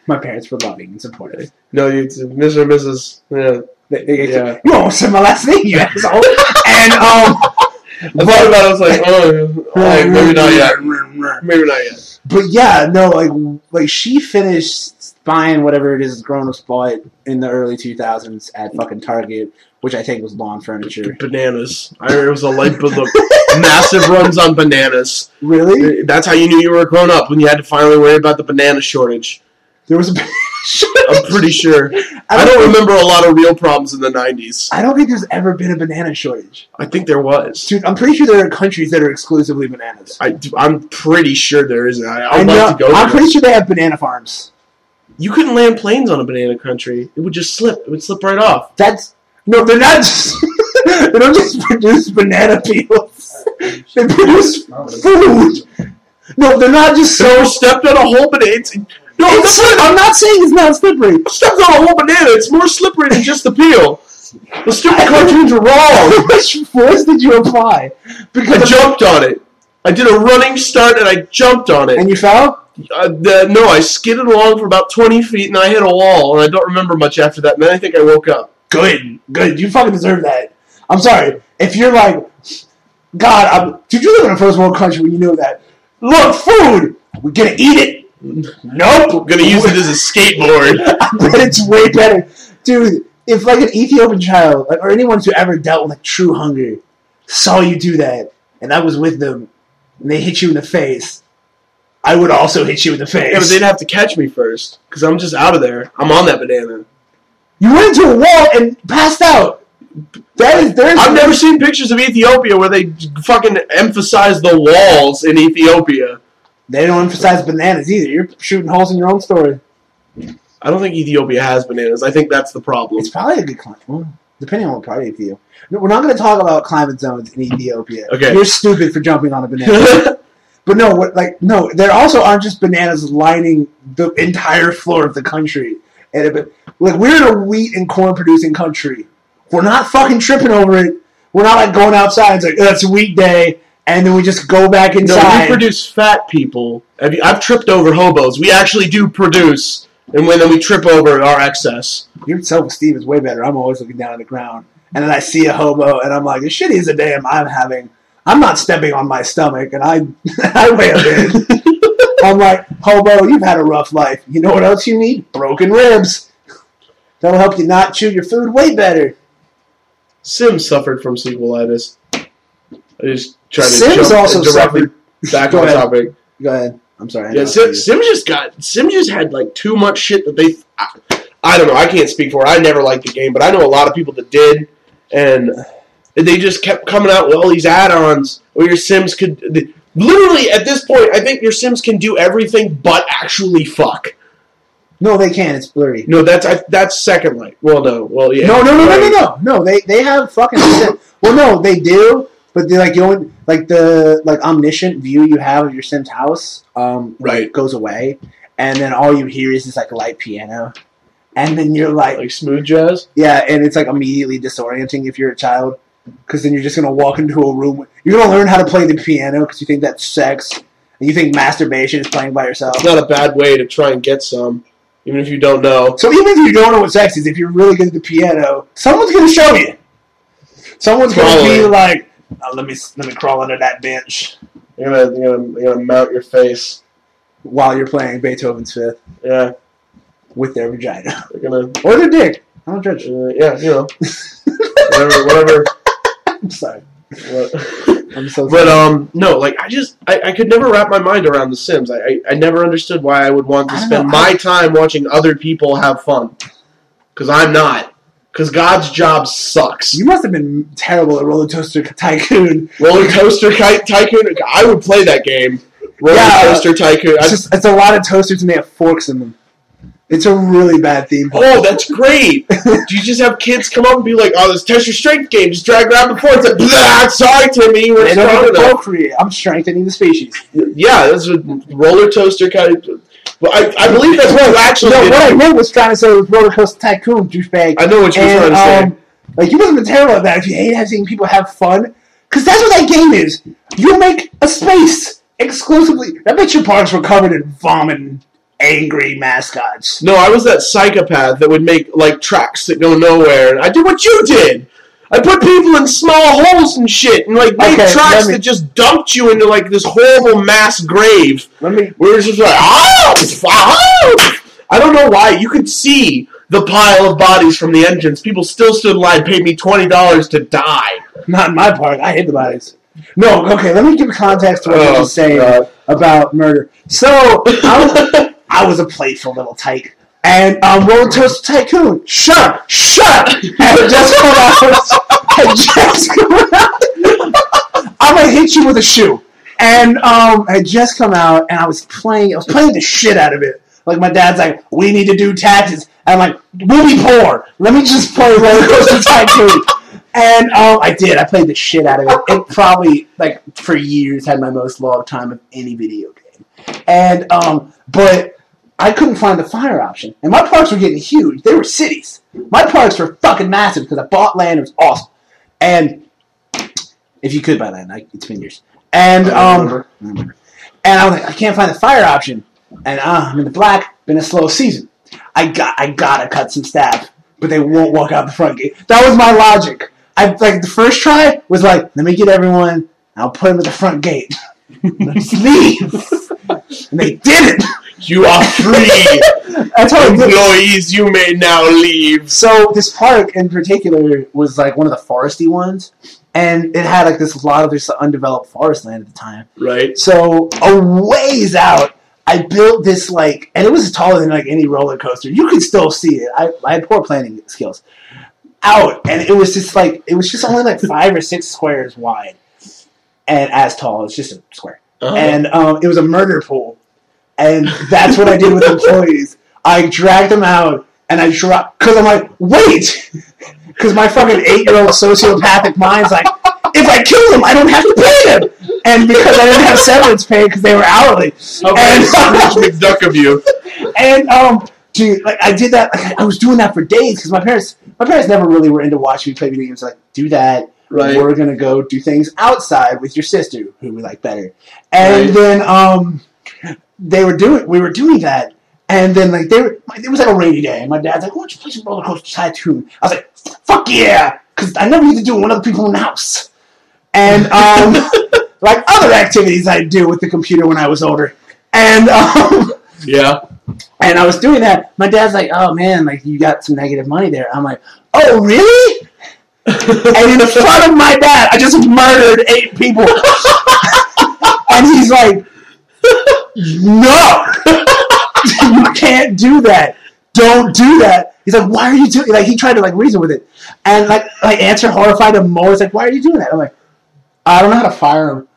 My parents were loving and supportive. No, you, Mister and Missus Yeah. They, they, yeah. You almost said my last name, you asshole. And, um... I thought about it, I was like, oh, oh, maybe not yet. Maybe not yet. But yeah, no, like, like she finished buying whatever it is grown-ups bought in the early two thousands at fucking Target, which I think was lawn furniture. Bananas. I remember it was a light bill of massive runs on bananas. Really? That's how you knew you were a grown up, when you had to finally worry about the banana shortage. There was a banana shortage? I'm pretty sure. I don't, I don't remember a lot of real problems in the nineties. I don't think there's ever been a banana shortage. I think there was. Dude, I'm pretty sure there are countries that are exclusively bananas. I, I'm pretty sure there is. I, I'd I know, like to go I'm there. pretty sure they have banana farms. You couldn't land planes on a banana country. It would just slip. It would slip right off. That's... No, they're not just... they don't just produce banana peels. They produce food. No, they're not just so... So stepped on a whole banana... It's, no, it's, that's I'm not saying it's not slippery. Stepped on a whole banana. It's more slippery than just the peel. The stupid cartoons are wrong. Which force did you apply? Because I jumped on it. I did a running start and I jumped on it. And you fell? Uh, the, no, I skidded along for about twenty feet and I hit a wall and I don't remember much after that. And then I think I woke up. Good, good. You fucking deserve that. I'm sorry. If you're like, God, I'm, did you live in a first world country when you know that? Look, food! We're gonna eat it? Nope. I'm gonna use it as a skateboard. I bet it's way better. Dude, if like an Ethiopian child, like, or anyone who ever dealt with like true hunger, saw you do that, and I was with them, and they hit you in the face, I would also hit you in the face. Yeah, but they'd have to catch me first, because I'm just out of there. I'm on that banana. You went into a wall and passed out. That is, there's I've never seen pictures of Ethiopia where they fucking emphasize the walls in Ethiopia. They don't emphasize bananas either. You're shooting holes in your own story. I don't think Ethiopia has bananas. I think that's the problem. It's probably a good climate. Well, depending on what part of Ethiopia. No, we're not going to talk about climate zones in Ethiopia. Okay. You're stupid for jumping on a banana. But no, what, like no, there also aren't just bananas lining the entire floor of the country. And it, like we're in a wheat and corn producing country. We're not fucking tripping over it. We're not like going outside. It's like oh, it's a wheat day, and then we just go back inside. No, we produce fat people. Have you, I've tripped over hobos. We actually do produce, and when then we trip over our excess. Your self-esteem is way better. I'm always looking down at the ground, and then I see a hobo, and I'm like, as shitty as a day I'm having, I'm not stepping on my stomach, and I I weigh a bit. I'm like, hobo, you've had a rough life. You know what else you need? Broken ribs. That'll help you not chew your food way better. Sim suffered from sequelitis. I just tried to Sim's jump also directly suffered. back Go on the ahead. topic. Go ahead. I'm sorry. I Yeah, Sim, Sim just got Sim just had like too much shit that they. I, I don't know. I can't speak for it. I never liked the game, but I know a lot of people that did, and they just kept coming out with all these add-ons where your Sims could. They, literally, at this point, I think your Sims can do everything but actually fuck. No, they can't. It's blurry. No, that's I, that's Second Life. Well, no, well, yeah. No, no, no, right. no, no, no. No, they they have fucking. Well, no, they do. But they like you only, like the like omniscient view you have of your Sim's house, um, Right. like, goes away, and then all you hear is this like light piano, and then you're like, Like smooth jazz. yeah, and it's like immediately disorienting if you're a child, because then you're just gonna walk into a room. You're gonna learn how to play the piano because you think that's sex, and you think masturbation is playing by yourself. It's not a bad way to try and get some, even if you don't know. So even if you don't know what sex is, if you're really good at the piano, someone's gonna show you. Someone's gonna Probably. be like, oh, let me let me crawl under that bench You're gonna, you're gonna, you're gonna mount your face. while you're playing Beethoven's Fifth Yeah, with their vagina you're gonna. or their dick. I don't judge. Uh, yeah, you know, whatever, whatever. I'm sorry. What. I'm so sorry. But um, no, like I just, I, I could never wrap my mind around The Sims. I, I, I never understood why I would want to I don't spend know, my I- time watching other people have fun, because I'm not. Because God's job sucks. You must have been terrible at Roller Coaster Tycoon. Roller Coaster Ty- Tycoon. I would play that game. Roller Yeah, Coaster Tycoon. I, It's just it's a lot of toasters and they have forks in them. It's a really bad theme. oh, that's great. Do you just have kids come up and be like, "Oh, this test your strength game. Just drag around the floor." It's like, blah, sorry, Timmy, you They weren't don't strong have to enough. procreate. I'm strengthening the species. Yeah, that's a roller coaster kind of. Well, I, I believe that's what you actually No, did. what I meant was trying to say was Roller Coaster Tycoon, douchebag. I know what you were And, trying to say. um, like, you must have been terrible at that if you hate having people have fun. Because that's what that game is. You make a space exclusively. I bet your parks were covered in vomit and angry mascots. No, I was that psychopath that would make, like, tracks that go nowhere. And I did what you did. I put people in small holes and shit and, like, made Okay, tracks me- that just dumped you into, like, this horrible mass grave. Let me... We were just like, oh, oh! I don't know why. You could see the pile of bodies from the entrance. People still stood in line, paid me twenty dollars to die. Not in my part. I hate the bodies. No, okay, let me give context to what Oh, you're just saying God. about murder. So, I was, I was a playful little tyke. And um, Roller Coaster Tycoon, shut up, shut up! And just come out, and just come out. I'm gonna hit you with a shoe. And um, had just come out, and I was playing, I was playing the shit out of it. Like, my dad's like, we need to do taxes. And I'm like, we'll be poor. Let me just play Roller Coaster Tycoon. And um, I did. I played the shit out of it. It probably, like, for years had my most logged time of any video game. And, um, but I couldn't find the fire option. And my parks were getting huge. They were cities. My parks were fucking massive because I bought land. It was awesome. And if you could buy land, I, it's been years. And, um, and I was like, I can't find the fire option. And uh, I'm in the black. Been a slow season. I got, I gotta cut some staff, but they won't walk out the front gate. That was my logic. I like the first try was like, let me get everyone. I'll put them at the front gate. Let's leave. And they didn't. You are free. That's how I did it. Employees, you may now leave. So this park in particular was like one of the foresty ones, and it had like this lot of this undeveloped forest land at the time. Right. So a ways out, I built this like, and it was taller than like any roller coaster. You could still see it. I, I had poor planning skills. Out, and it was just like it was just only like five or six squares wide, and as tall. It's just a square, Uh-huh. and um, it was a murder pool, and that's what I did with employees. I dragged them out, and I dropped because I'm like, wait, because my fucking eight-year-old sociopathic mind's like, if I kill them, I don't have to pay them, and because I didn't have severance pay because they were hourly. Okay, and, Scrooge McDuck of you. And um, dude, like I did that. Like, I was doing that for days because my parents, my parents never really were into watching me play video games. Like, do that. Right. We're gonna go do things outside with your sister, who we like better. And Right. then um, they were doing, we were doing that. And then like they were, it was like a rainy day. And my dad's like, "Why don't you play some Roller Coaster Tycoon?" I was like, "Fuck yeah!" Because I never used to do it with other people in the house. And um, like other activities I do with the computer when I was older. And um. Yeah. And I was doing that. My dad's like, "Oh man, like you got some negative money there." I'm like, "Oh really?" And in front of my dad, I just murdered eight people. And he's like, "No, you can't do that. Don't do that." He's like, "Why are you doing?" Like he tried to like reason with it, and like like answer horrified and more. He's like, "Why are you doing that?" I'm like, "I don't know how to fire him."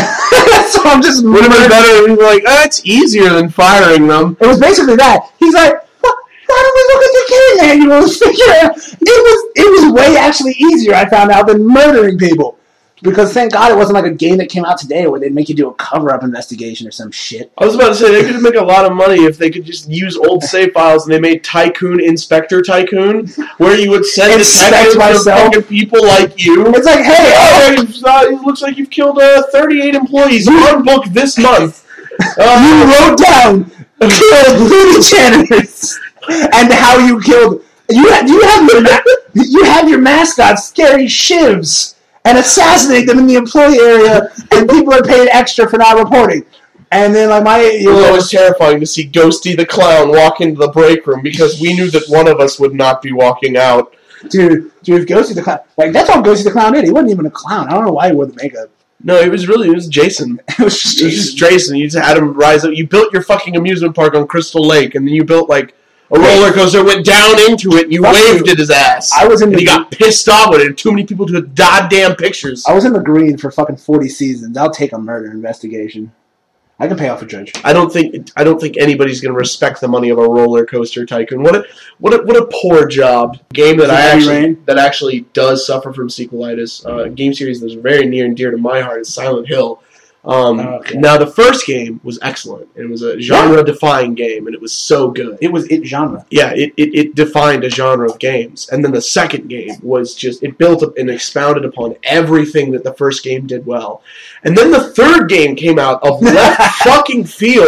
So I'm just Would have been murdering- better if you were like, oh, it's easier than firing them. It was basically that. He's like, "Why don't we look at the game manual and figure it out?" It was, it was way actually easier, I found out, than murdering people. Because thank God it wasn't like a game that came out today where they'd make you do a cover-up investigation or some shit. I was about to say, they could make a lot of money if they could just use old save files and they made Tycoon Inspector Tycoon, where you would send Inspect detectives to myself. fucking people like you. It's like, hey, Oh, it's, uh, it looks like you've killed uh, thirty-eight employees. One book this month. you Uh, wrote down killed loony janitors and how you killed. You had you have your ma- you have your mascot Scary Shivs and assassinate them in the employee area, and people are paid extra for not reporting. And then like my it was always terrifying to see Ghosty the Clown walk into the break room because we knew that one of us would not be walking out. dude, dude, Ghosty the Clown, like that's all Ghosty the Clown did. He wasn't even a clown. I don't know why he wore the makeup. No, it was really, it was Jason. It was just, It was just Jason. You just had him rise up. You built your fucking amusement park on Crystal Lake, and then you built like a roller coaster, went down into it, and you Fuck waved you. at his ass. I was in and the he got pissed off with it. Too many people took goddamn pictures. I was in the green for fucking forty seasons. I'll take a murder investigation. I can pay off a judge. I don't think I don't think anybody's going to respect the money of a roller coaster tycoon. What a what a what a poor job. Game that Is it I Heavy actually Rain? that actually does suffer from sequelitis. Uh, a game series that's very near and dear to my heart is Silent Hill. Um, Okay. Now the first game was excellent. It was a genre-defying game, and it was so good. It was it genre. Yeah, it, it, it defined a genre of games. And then the second game was just, it built up and expounded upon everything that the first game did well. And then the third game came out of left fucking field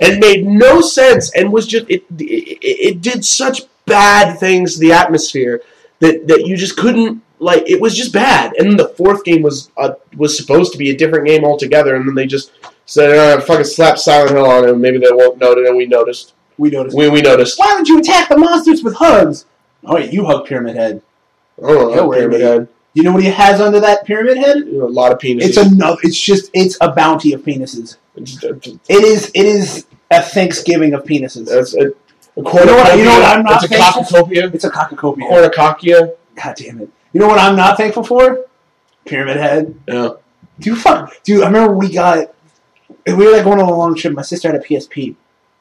and made no sense and was just it it, it did such bad things to the atmosphere that, that you just couldn't like it was just bad. And then the fourth game was uh, was supposed to be a different game altogether, and then they just said, uh, fucking slap Silent Hill on it, maybe they won't notice, and we noticed. We noticed. We, we noticed. Why would you attack the monsters with hugs? Oh, wait, you hug Pyramid Head. Oh, yeah, Pyramid Head. You know what he has under that Pyramid Head? You know, a lot of penises. It's another. It's just. It's a bounty of penises. It's, it is. It is a Thanksgiving of penises. It's a, a you know what? You know what I'm not. It's a cockacopia. It's a cockacopia. Cornucopia. God damn it! You know what I'm not thankful for? Pyramid Head. Yeah. Dude, fuck. Dude, I remember we got. We were like going on a long trip. My sister had a P S P.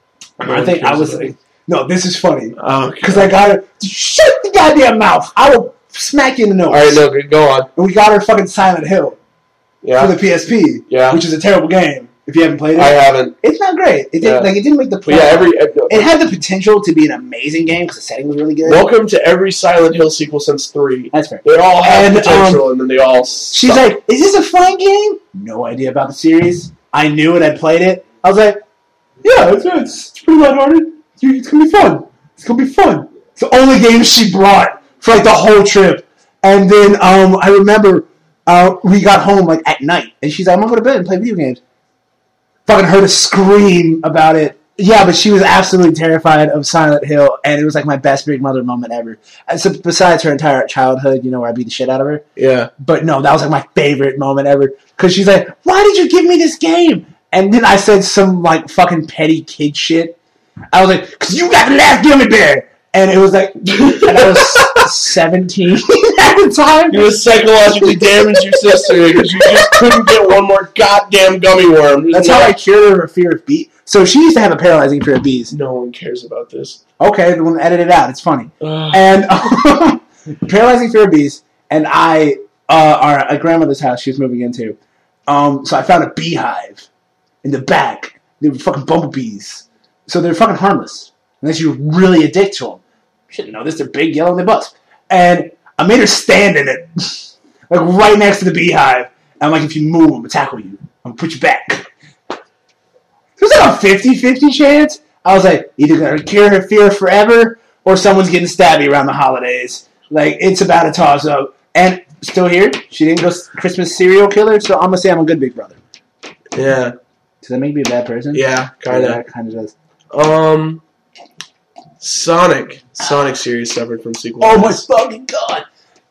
No I think I was like, no, this is funny. Because okay. I got her. Shut the goddamn mouth! I will smack you in the nose. All right, no, go on. And we got her fucking Silent Hill. Yeah. For the P S P. Yeah. Which is a terrible game if you haven't played it. I haven't. It's not great. It didn't Yeah. like it didn't make the But point. yeah, every. It had the potential to be an amazing game because the setting was really good. Welcome to every Silent Hill sequel since three. That's fair. They all have And, potential, um, and then they all. She's suck. like, "Is this a fun game?" No idea about the series. I knew it. I played it. I was like, "Yeah, it's it's, it's pretty lighthearted. It's, it's gonna be fun. It's gonna be fun." It's the only game she brought for like the whole trip. And then um, I remember uh, we got home like at night, and she's like, "I'm gonna go to bed and play video games." Fucking heard her scream about it. Yeah, but she was absolutely terrified of Silent Hill, and it was like my best Big Mother moment ever. And so besides her entire childhood, you know, where I beat the shit out of her. Yeah. But no, that was like my favorite moment ever. Because she's like, "Why did you give me this game?" And then I said some like fucking petty kid shit. I was like, "Because you got the last gummy bear." And it was like, and I was seventeen at the time. You psychologically damaged your sister because you just couldn't get one more goddamn gummy worm. That's how I cured her of her fear of bees. So she used to have a paralyzing fear of bees. No one cares about this. Okay, then we'll edit it out. It's funny. Ugh. And um, paralyzing fear of bees. And I uh, are at grandmother's house she was moving into. Um, so I found a beehive in the back. They were fucking bumblebees. So they're fucking harmless. Unless you're really addicted to them. You should know this. They're big, yellow, and they buzz. And I made her stand in it. Like right next to the beehive. And I'm like, if you move, I'm going to tackle you. I'm going to put you back. It was like a fifty-fifty chance. I was like, either going to cure her fear forever or someone's getting stabby around the holidays. Like, it's about a toss-up. And still here. She didn't go Christmas serial killer, so I'm going to say I'm a good big brother. Yeah. Does that make me a bad person? Yeah, kind of. Yeah, kind of does. Um, Sonic. Sonic series suffered from sequel. Oh my fucking god!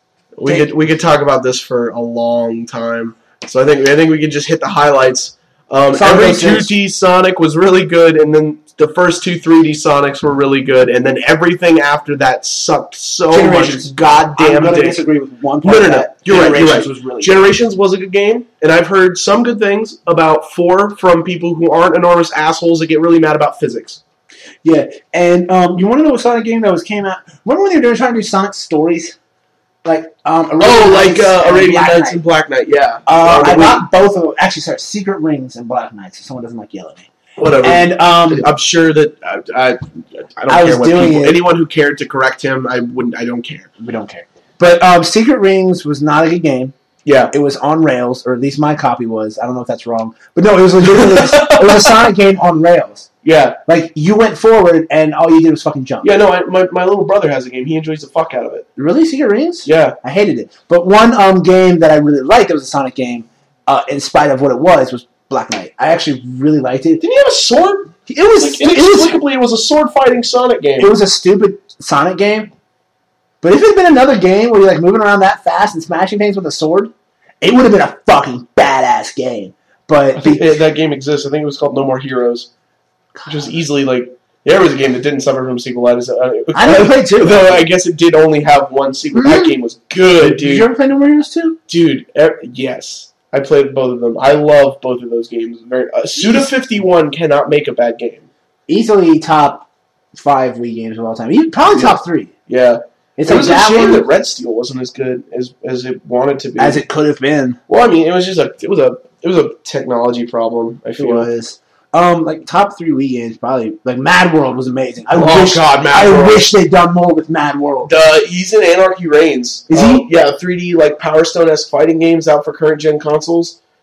We could we could talk about this for a long time. So I think I think we could just hit the highlights. Um, Sonic every six. two D Sonic was really good, and then the first two three D Sonics were really good, and then everything after that sucked so Generations. much goddamn I'm going to dick. disagree with one part No, no, of no. that. You're right, you're Generations right. Was really Generations was a good game, and I've heard some good things about four from people who aren't enormous assholes that get really mad about physics. Yeah, and um, you want to know what Sonic game that was came out? Remember when they were trying to do Sonic stories? Like, um, Arabian Oh, like Nights uh, and Arabian Black Nights Knight. and Black Knight, yeah. Uh, Uh, I we- got both of them. Actually, sorry, Secret Rings and Black Knights, so someone doesn't like yell at me. Whatever. And um, I'm sure that I, I, I don't I care was what doing people. it- Anyone who cared to correct him, I wouldn't. I don't care. we don't care. But um, Secret Rings was not a good game. Yeah. It was on rails, or at least my copy was. I don't know if that's wrong, but no, it was legitimately it was a Sonic game on rails. Yeah. Like you went forward, and all you did was fucking jump. Yeah. No, I, my my little brother has a game. He enjoys the fuck out of it. Really, Secret Rings? Yeah. I hated it. But one um, game that I really liked that was a Sonic game, uh, in spite of what it was, was Black Knight. I actually really liked it. Didn't he have a sword? It was Like, it was inexplicably, it was a sword fighting Sonic game. it was a stupid Sonic game. But if it had been another game where you're like moving around that fast and smashing things with a sword, it would have been a fucking badass game. I But think that, that game exists. I think it was called No More Heroes, which was easily like. Yeah, it was a game that didn't suffer from sequelitis. I never played two. Though I guess it did only have one sequel. That Mhm. game was good, Did dude. you ever play No More Heroes two? Dude, er, yes. I played both of them. I love both of those games. Very, uh, Suda fifty-one cannot make a bad game. Easily top five Wii games of all time. Even- Probably Yeah. top three. Yeah. It's It like was a that shame one, that Red Steel wasn't as good as, as it wanted to be. as it could have been. Well, I mean, it was just a it was a it was a technology problem. I It feel. was. Um, like top three Wii games, probably like Mad World was amazing. I Oh, wish, God, Mad I World. wish they'd done more with Mad World. Uh, he's in Anarchy Reigns. Is Um, he? Yeah, three D like Power Stone esque fighting games out for current gen consoles.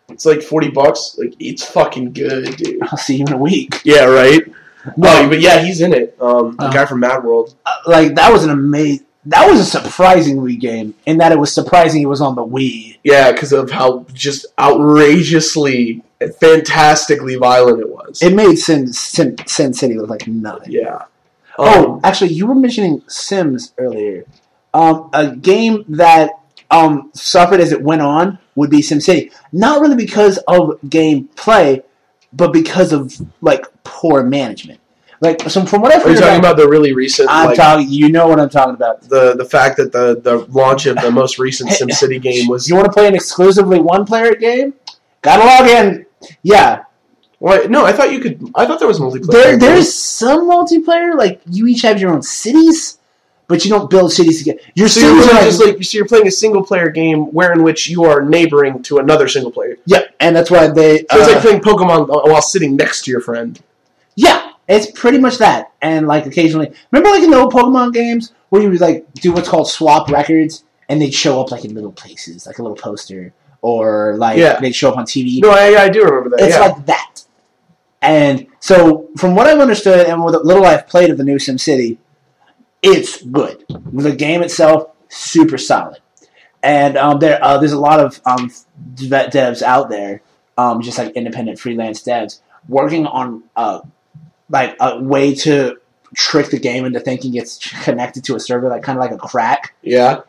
It's like forty bucks. Like, it's fucking good, dude. I'll see you in a week. Yeah, right? No, Oh, but yeah, he's in it. Um, the Uh, guy from Mad World. uh, like that was an amazing. That was a surprising Wii game in that it was surprising it was on the Wii. Yeah, because of how just outrageously, fantastically violent it was. It made Sin Sin, Sin City look like nothing. yeah. Oh, Um, actually, you were mentioning Sims earlier. Um, a game that um, suffered as it went on would be SimCity. Not really because of gameplay, but because of like poor management. Like, so from what I've are you heard, talking about, about the really recent, I'm like, talking. You know what I'm talking about. the the fact that the, the launch of the most recent SimCity game was... You want to play an exclusively one-player game? Gotta log in. Yeah, Well, no, I thought you could... I thought there was multiplayer. there there's some multiplayer. Like you each have your own cities, but you don't build cities together. Your So you're cities are really like, just like so you're playing a single player game where in which you are neighboring to another single player. yeah, and that's why they. So it's uh, like playing Pokemon while sitting next to your friend. Yeah, it's pretty much that. And like occasionally, remember like in the old Pokemon games where you would like do what's called swap records, and they'd show up like in little places, like a little poster, or like Yeah. they'd show up on T V. No, I, I do remember that. It's yeah. like that. And so, from what I've understood and what little I've played of the new SimCity, it's good. The game itself, super solid. And um, there, uh, there's a lot of um, dev- devs out there, um, just like independent freelance devs, working on uh, like a way to trick the game into thinking it's connected to a server, like kind of like a crack. yeah.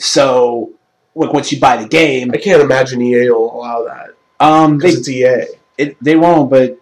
So, like once you buy the game, I can't imagine E A will allow that um, they because it's E A. it, they won't, but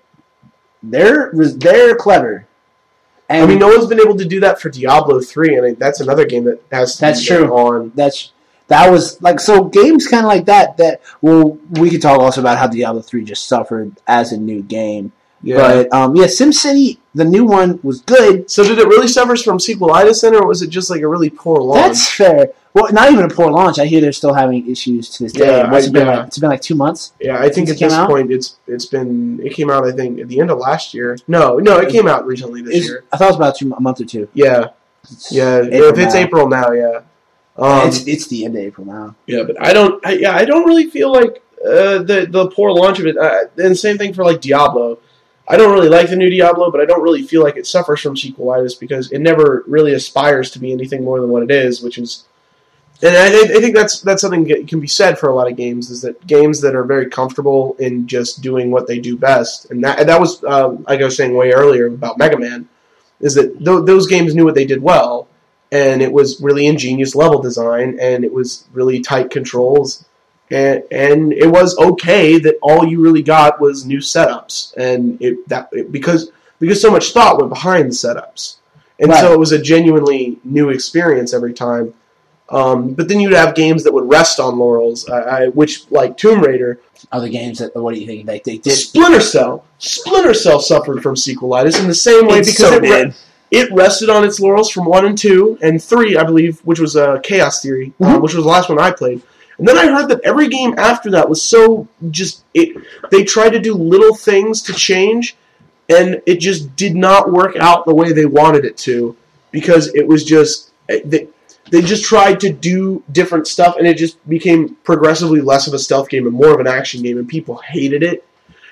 they're they're clever. And I mean, no one's been able to do that for Diablo three, and that's another game that has to That's be true. on. that's that was like so games kind of like that. That well, we could talk also about how Diablo three just suffered as a new game. Yeah. But um, yeah, SimCity, the new one was good. So did it really suffer from sequelitis then, or was it just like a really poor launch? That's fair. Well, not even a poor launch. I hear they're still having issues to this day. Yeah, What's I- it been yeah. like? It's been like two months. Yeah, I think Since at it came this out? point it's it's been it came out I think at the end of last year. No, no, it came out recently this It's- year. I thought it was about two, a month or two. Yeah, It's yeah. April if it's now. April now, yeah. Um, it's it's the end of April now. yeah, but I don't. I, yeah, I don't really feel like uh, the the poor launch of it. Uh, and same thing for like Diablo. I don't really like the new Diablo, but I don't really feel like it suffers from sequelitis because it never really aspires to be anything more than what it is, which is. And I, I think that's that's something that can be said for a lot of games is that games that are very comfortable in just doing what they do best, and that and that was uh, like I was saying way earlier about Mega Man, is that th- those games knew what they did well, and it was really ingenious level design, and it was really tight controls, and and it was okay that all you really got was new setups, and it that it, because because so much thought went behind the setups, and Right. so it was a genuinely new experience every time. Um, but then you'd have games that would rest on laurels, I, I, which, like Tomb Raider, Other games that what do you think like they did? Splinter Cell. Splinter Cell suffered from sequelitis in the same way It because so it, re- did. it rested on its laurels from one and two and three, I believe, which was uh, Chaos Theory, Mhm. um, which was the last one I played. And then I heard that every game after that was so just it. They tried to do little things to change, and it just did not work out the way they wanted it to because it was just they, they just tried to do different stuff, and it just became progressively less of a stealth game and more of an action game, and people hated it.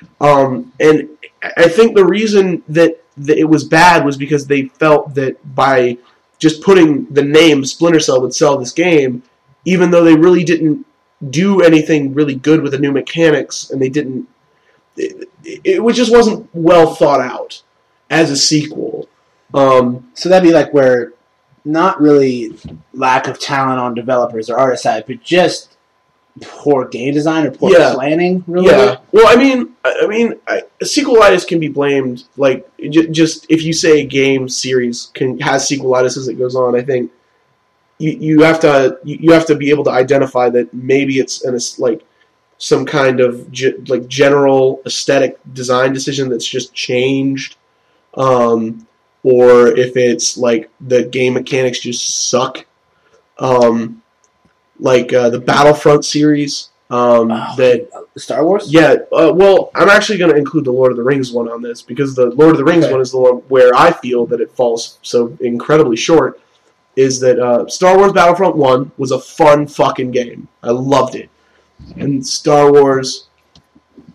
Um, and I think the reason that, that it was bad was because they felt that by just putting the name Splinter Cell would sell this game, even though they really didn't do anything really good with the new mechanics, and they didn't. It, it just wasn't well thought out as a sequel. Um, So that'd be like where not really lack of talent on developers or artist side, but just poor game design or poor Yeah. planning. Really, Yeah. Well, I mean, I I mean, I, sequelitis can be blamed. Like, j- just if you say a game series can has sequelitis as it goes on, I think you you have to you, you have to be able to identify that maybe it's an it's like some kind of ge- like general aesthetic design decision that's just changed, um, or if it's like the game mechanics just suck. Um, like uh, the Battlefront series. Um, Oh, that Star Wars. yeah, uh, well, I'm actually going to include the Lord of the Rings one on this because the Lord of the Rings Okay. one is the one where I feel that it falls so incredibly short. Is that uh, Star Wars Battlefront one was a fun fucking game. I loved it, and Star Wars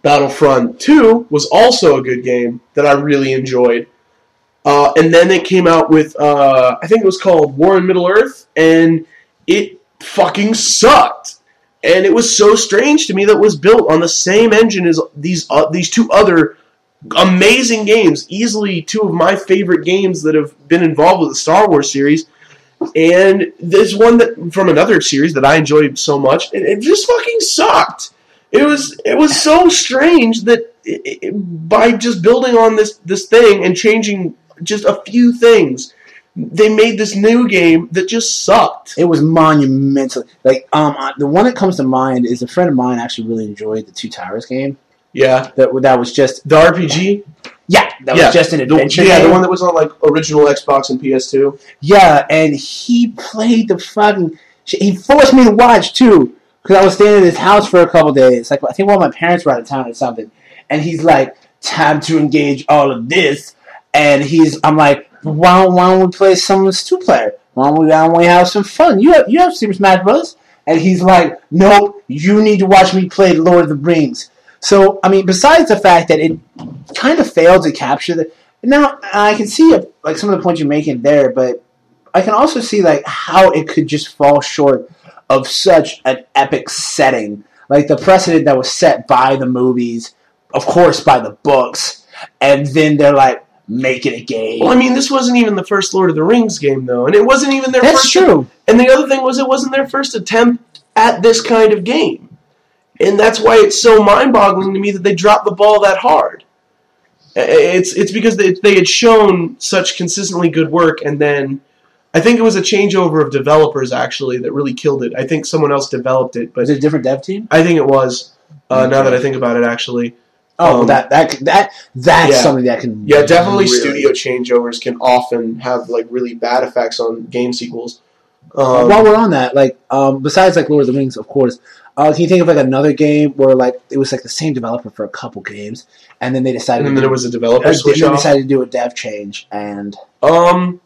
Battlefront two was also a good game that I really enjoyed. Uh, and then they came out with, uh, I think it was called War in Middle-earth, and it fucking sucked. And it was so strange to me that it was built on the same engine as these uh, these two other amazing games, easily two of my favorite games that have been involved with the Star Wars series. And there's one that from another series that I enjoyed so much, and it just fucking sucked. It was it was so strange that it, it, by just building on this this thing and changing just a few things, they made this new game that just sucked. It was monumental. Like um, the one that comes to mind is a friend of mine actually really enjoyed the Two Towers game. Yeah, that that was just the R P G. Yeah, that yeah. was just an adventure. The, yeah, game. the one that was on like original Xbox and P S two. Yeah, and he played the fucking. He forced me to watch too because I was staying at his house for a couple days. Like I think one of my parents were out of town or something, and he's like, "Time to engage all of this." And he's, I'm like, why don't, why don't we play some two player? Why don't we, why don't we have some fun? You have, you have Super Smash Bros. And he's like, nope, you need to watch me play Lord of the Rings. So, I mean, besides the fact that it kind of failed to capture the, now I can see like some of the points you're making there, but I can also see like how it could just fall short of such an epic setting, like the precedent that was set by the movies, of course, by the books, and then they're like, make it a game. Well, I mean, this wasn't even the first Lord of the Rings game, though, and it wasn't even their That's first. That's true. And the other thing was, it wasn't their first attempt at this kind of game, and that's why it's so mind-boggling to me that they dropped the ball that hard. It's it's because they they had shown such consistently good work, and then I think it was a changeover of developers actually that really killed it. I think someone else developed it, but was it a different dev team? I think it was. Uh, okay. Now that I think about it, actually. Oh, um, well that that that that's yeah. something that can yeah definitely really... studio changeovers can often have like really bad effects on game sequels. Um, While we're on that, like um, besides like Lord of the Rings, of course, uh, can you think of like another game where like it was like the same developer for a couple games, and then they decided, and then to there do, was a developer uh, switch they off. decided to do a dev change, and um,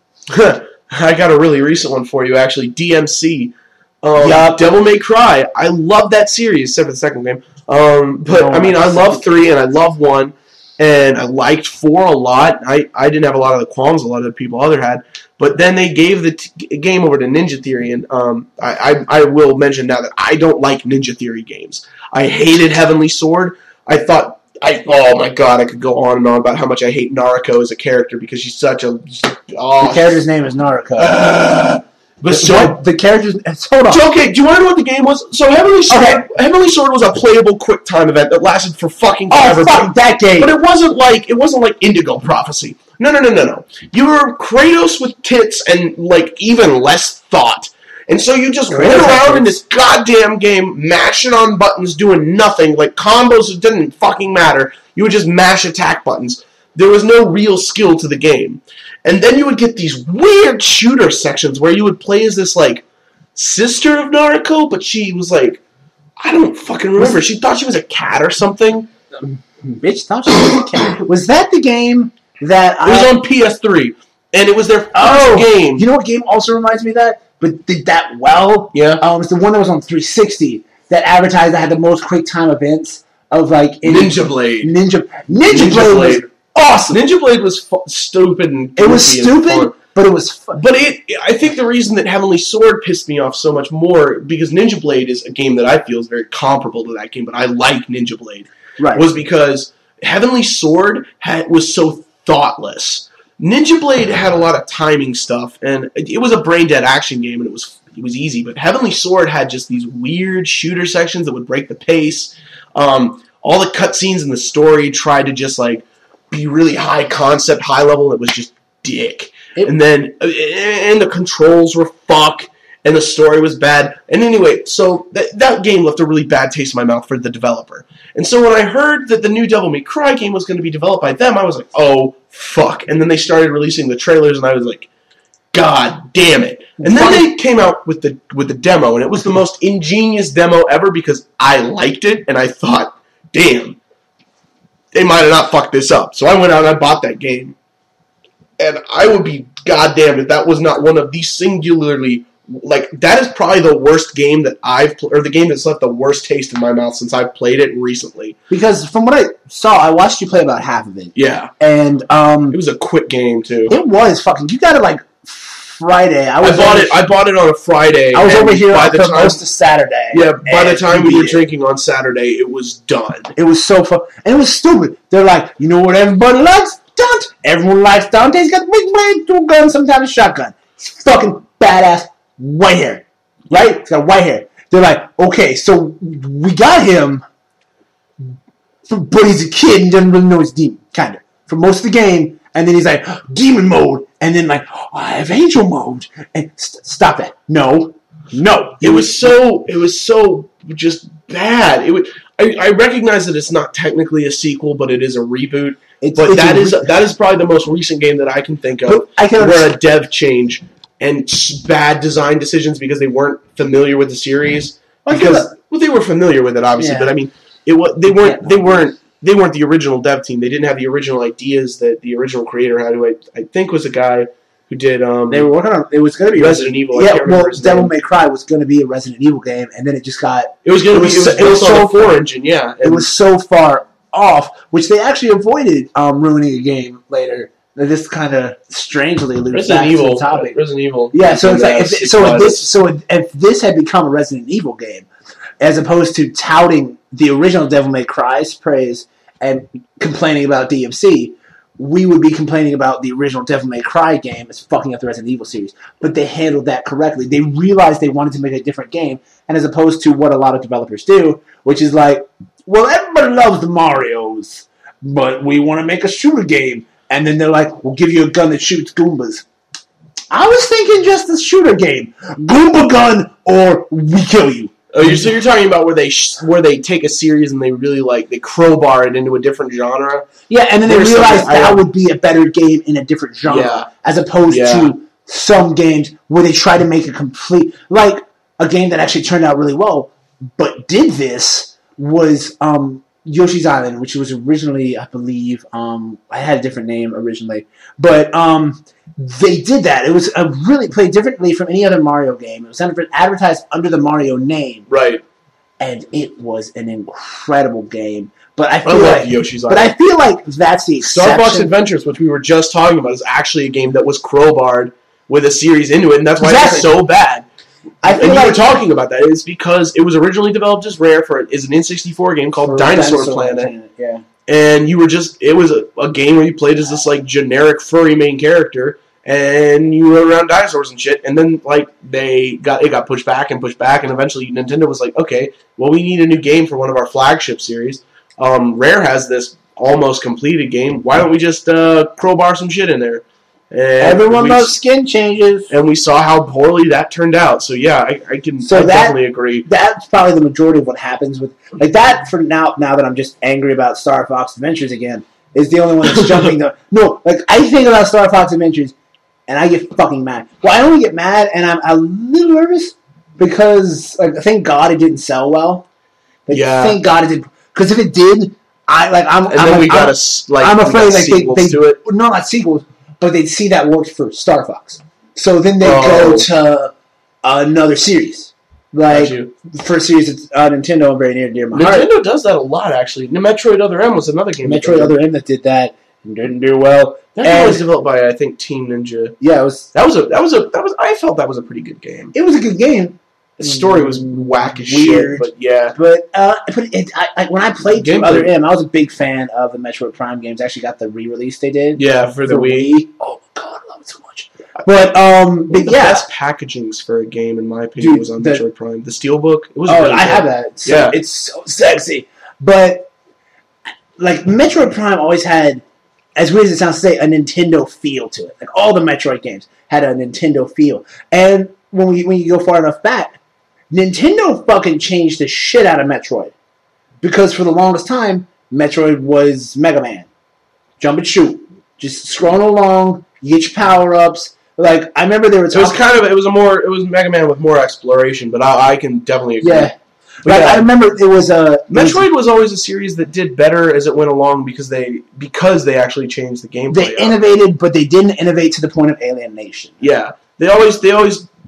I got a really recent one for you actually. D M C, um, yep. Devil May Cry. I love that series, except for the second game. Um, but I mean, I love three and I love one, and I liked four a lot. I, I didn't have a lot of the qualms a lot of the people other had, but then they gave the t- game over to Ninja Theory, and um, I, I I will mention now that I don't like Ninja Theory games. I hated Heavenly Sword. I thought I oh my god, I could go on and on about how much I hate Nariko as a character because she's such a oh, the character's name is Nariko. Uh, But so what? the characters. Hold on. So, okay, do you want to know what the game was? So Heavenly Sword, okay. Heavenly Sword was a playable quick time event that lasted for fucking forever. Oh, fuck that game! But it wasn't like it wasn't like Indigo Prophecy. No, no, no, no, no. You were Kratos with tits and like even less thought, and so you just went around in this goddamn game, mashing on buttons, doing nothing, like combos that didn't fucking matter. You would just mash attack buttons. There was no real skill to the game. And then you would get these weird shooter sections where you would play as this, like, sister of Nariko, but she was, like, I don't fucking remember. She thought she was a cat or something. Bitch thought she was a cat. Was that the game that I... It was on P S three, and it was their first oh, game. You know what game also reminds me of that, but did that well? Yeah. Um, it's the one that was on three sixty that advertised that had the most quick time events of, like... Ninja Blade. Ninja, Ninja, Ninja Blade. Blade. Awesome. Ninja Blade was fu- stupid and it was stupid, but it was fun. But it, I think the reason that Heavenly Sword pissed me off so much more because Ninja Blade is a game that I feel is very comparable to that game, but I like Ninja Blade. Right. Was because Heavenly Sword had, was so thoughtless. Ninja Blade had a lot of timing stuff, and it, it was a brain dead action game, and it was it was easy. But Heavenly Sword had just these weird shooter sections that would break the pace. Um, all the cutscenes in the story tried to just like. Be really high concept, high level, and it was just dick. It, and then, and the controls were fuck, and the story was bad. And anyway, so that, that game left a really bad taste in my mouth for the developer. And so when I heard that the new Devil May Cry game was going to be developed by them, I was like, oh, fuck. And then they started releasing the trailers, and I was like, God damn it. And then they came out with the with the demo, and it was the most ingenious demo ever because I liked it, and I thought, damn. They might have not fucked this up. So I went out and I bought that game. And I would be goddamn if that was not one of the singularly like that is probably the worst game that I've pl- or the game that's left the worst taste in my mouth since I've played it recently. Because from what I saw, I watched you play about half of it. Yeah, and um, it was a quick game too. It was fucking. You got it like Friday. I, was I bought over, it. I bought it on a Friday. I was over here by for the time, most of Saturday. Yeah, by the time we were it. drinking on Saturday, it was done. It was so fun, and it was stupid. They're like, you know what everybody likes? Dante. Everyone likes Dante. He's got the big blade, two guns, sometimes a shotgun. He's fucking badass. White hair, right? He's got white hair. They're like, okay, so we got him, but he's a kid and doesn't really know his demon, kind of, for most of the game. And then he's like, demon mode, and then like, oh, I have angel mode. And st- stop that. No, no. It was so. It was so just bad. It was. I, I recognize that it's not technically a sequel, but it is a reboot. It's, but it's that a is re- that is probably the most recent game that I can think of But I can where understand. a dev change and bad design decisions because they weren't familiar with the series. I feel Because well, they were familiar with it, obviously, Yeah. but I mean, it was they weren't Yeah. they weren't they weren't the original dev team. They didn't have the original ideas that the original creator had, who I, I think was a guy who did um, They were working on. It was going to be Resident Evil. I Yeah, can't remember well, his Devil name. May Cry was going to be a Resident Evil game, and then it just got. It was going it to be. was It was, so- it built was on so the four far- engine, yeah. It and- was so far off, which they actually avoided um, ruining a game later. They just kind of strangely lose Resident back Evil. to the topic. Resident Evil. Yeah, so it's like Yeah, if, it so if was. this so if this had become a Resident Evil game, as opposed to touting the original Devil May Cry's praise and complaining about D M C, we would be complaining about the original Devil May Cry game as fucking up the Resident Evil series. But they handled that correctly. They realized they wanted to make a different game, and as opposed to what a lot of developers do, which is like, well, everybody loves the Marios, but we want to make a shooter game. And then they're like, we'll give you a gun that shoots Goombas. I was thinking just a shooter game. Goomba gun or we kill you. Oh, you're, so you're talking about where they sh- where they take a series and they really like they crowbar it into a different genre. Yeah, and then they There's realized something- that I- would be a better game in a different genre, Yeah. as opposed Yeah. to some games where they try to make a complete, like a game that actually turned out really well, but did this was um, Yoshi's Island, which was originally, I believe, um, I had a different name originally, but um, they did that. It was a really played differently from any other Mario game. It was advertised under the Mario name, Right. and it was an incredible game. But I I feel love like, Yoshi's but Island. I feel like that's the Star Fox exception. Adventures, which we were just talking about, is actually a game that was crowbarred with a series into it, and that's why Exactly. it's so bad. I And feel you like were talking about that. It's because it was originally developed as Rare for is an N sixty-four game called for Dinosaur, Planet. Yeah. And you were just it was a, a game where you played as this like generic furry main character and you were around dinosaurs and shit, and then like they got it got pushed back and pushed back, and eventually Nintendo was like, okay, well we need a new game for one of our flagship series. Um, Rare has this almost completed game. Why don't we just uh, crowbar some shit in there? And Everyone we, loves skin changes. and we saw how poorly that turned out. So yeah, I, I can So I that- definitely agree. That's probably the majority of what happens with like that. For now, now that I'm just angry about Star Fox Adventures again, is the only one that's jumping. The no, like I think about Star Fox Adventures, and I get fucking mad. Well, I only get mad, and I'm a little nervous because like thank God it didn't sell well. Like, Yeah. Thank God it did, because if it did, I like I'm. And I'm then like, we got I'm, a s- like I'm we afraid got like they, sequels they to it. no, not sequels, but they'd see that worked for Star Fox. So then they Oh. go to another series, like Got you. for a series that's uh, Nintendo and very near dear my heart. Nintendo does that a lot, actually. Metroid Other M was another game. that Metroid they Other did. M that did that and didn't do well. That And- game was developed by I think Team Ninja. Yeah, it was. That was a that was a that was I felt that was a pretty good game. It was a good game, The story was whack as Weird. shit, but yeah. but uh, but it, I, I, when I played through Gameplay. Other M, I was a big fan of the Metroid Prime games. I actually got the re-release they did. Yeah, for the for Wii. Oh my god, I love it so much. But um, One but of the yeah. best packagings for a game, in my opinion, Dude, was on the- Metroid Prime. The Steelbook. It was Oh, really I good. have that. It's so, Yeah. it's so sexy. But like Metroid Prime always had, as weird as it sounds to say, a Nintendo feel to it. Like all the Metroid games had a Nintendo feel. And when we when you go far enough back, Nintendo fucking changed the shit out of Metroid. Because for the longest time, Metroid was Mega Man. Jump and shoot. Just scrolling along, you get your power ups. Like I remember they were It was talking. kind of it was a more it was Mega Man with more exploration, but I, I can definitely agree. Yeah. But Like, yeah, I remember it was a Metroid was always a series that did better as it went along because they because they actually changed the gameplay. They up. innovated, but they didn't innovate to the point of alienation. Yeah, they always they always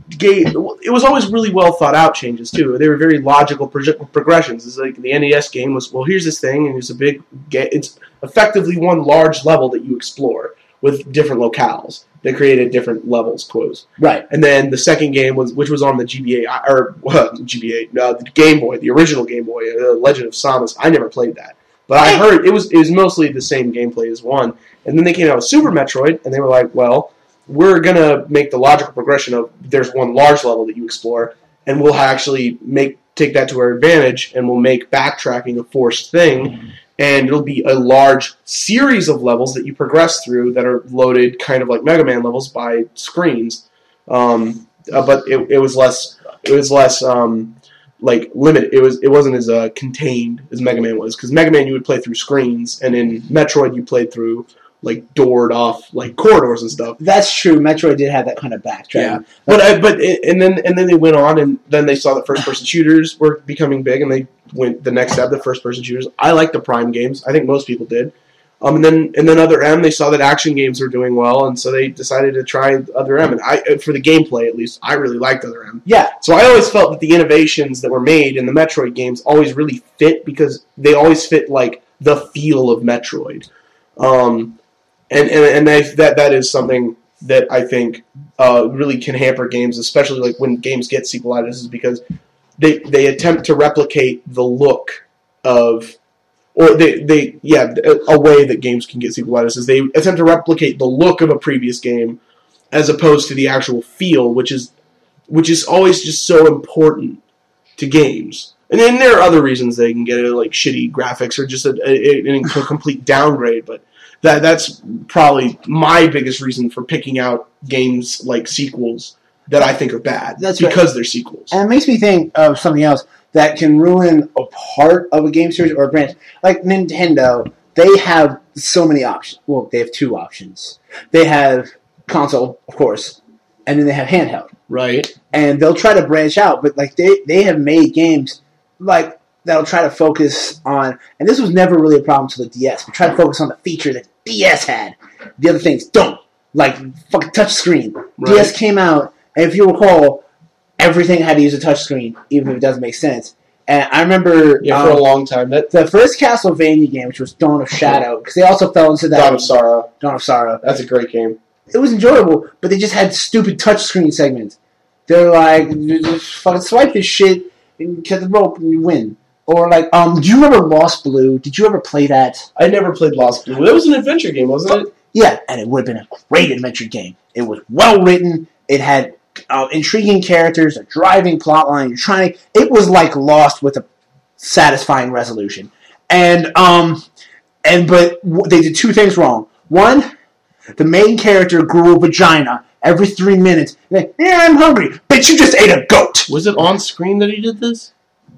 gave, it was always really well thought out changes too. They were very logical pro- progressions. It's like the N E S game was, well, here's this thing, and it's a big, it's effectively one large level that you explore with different locales. They created different levels, quotes. Right. And then the second game was, which was on the G B A or uh, G B A, no, the Game Boy, the original Game Boy, uh, Legend of Samus. I never played that, but I heard it was it was mostly the same gameplay as one. And then they came out with Super Metroid, and they were like, well, we're gonna make the logical progression of there's one large level that you explore, and we'll actually make take that to our advantage, and we'll make backtracking a forced thing. And it'll be a large series of levels that you progress through that are loaded kind of like Mega Man levels by screens. Um, uh, but it, it was less, it was less um, like limited. It was it wasn't as uh, contained as Mega Man was, because Mega Man you would play through screens, and in Metroid you played through like doored off like corridors and stuff. That's true. Metroid did have that kind of backtrack. Yeah, but I, but it, and then and then they went on, and then they saw that first person shooters were becoming big, and they went the next step, the first person shooters. I like the Prime games. I think most people did. Um, and then and then Other M, they saw that action games were doing well, and so they decided to try Other M. And I, for the gameplay at least, I really liked Other M. Yeah. So I always felt that the innovations that were made in the Metroid games always really fit, because they always fit like the feel of Metroid. Um, and and and they, that that is something that I think uh, really can hamper games, especially like when games get sequelitis, is because they they attempt to replicate the look of. Or they, they, yeah, a way that games can get sequelitis is they attempt to replicate the look of a previous game, as opposed to the actual feel, which is, which is always just so important to games. And then there are other reasons they can get it, like shitty graphics or just a, a, a complete downgrade. But that that's probably my biggest reason for picking out games like sequels that I think are bad. That's because right. they're sequels. And it makes me think of something else that can ruin a part of a game series or a branch. Like Nintendo, they have so many options. Well, they have two options. They have console, of course, and then they have handheld. Right. And they'll try to branch out, but like they, they have made games like that'll try to focus on, and this was never really a problem to the D S, but try to focus on the feature that D S had. The other things don't. Like fucking touch screen. Right. D S came out, and if you recall, everything had to use a touchscreen, even if it doesn't make sense. And I remember yeah, um, for a long time. That the first Castlevania game, which was Dawn of Shadow, because they also fell into that Dawn of Sorrow. Dawn of Sorrow. That's a great game. It was enjoyable, but they just had stupid touchscreen segments. They're like, just fucking swipe this shit and cut the rope and you win. Or like, um, do you remember Lost Blue? Did you ever play that? I never played Lost Blue. It was an adventure game, wasn't it? Yeah, and it would have been a great adventure game. It was well written. It had Uh, intriguing characters, a driving plot line. You're trying. It was like Lost with a satisfying resolution, and um, and but w- they did two things wrong. One, the main character grew a vagina every three minutes. Like, yeah, I'm hungry, bitch. You just ate a goat. Was it on screen that he did this?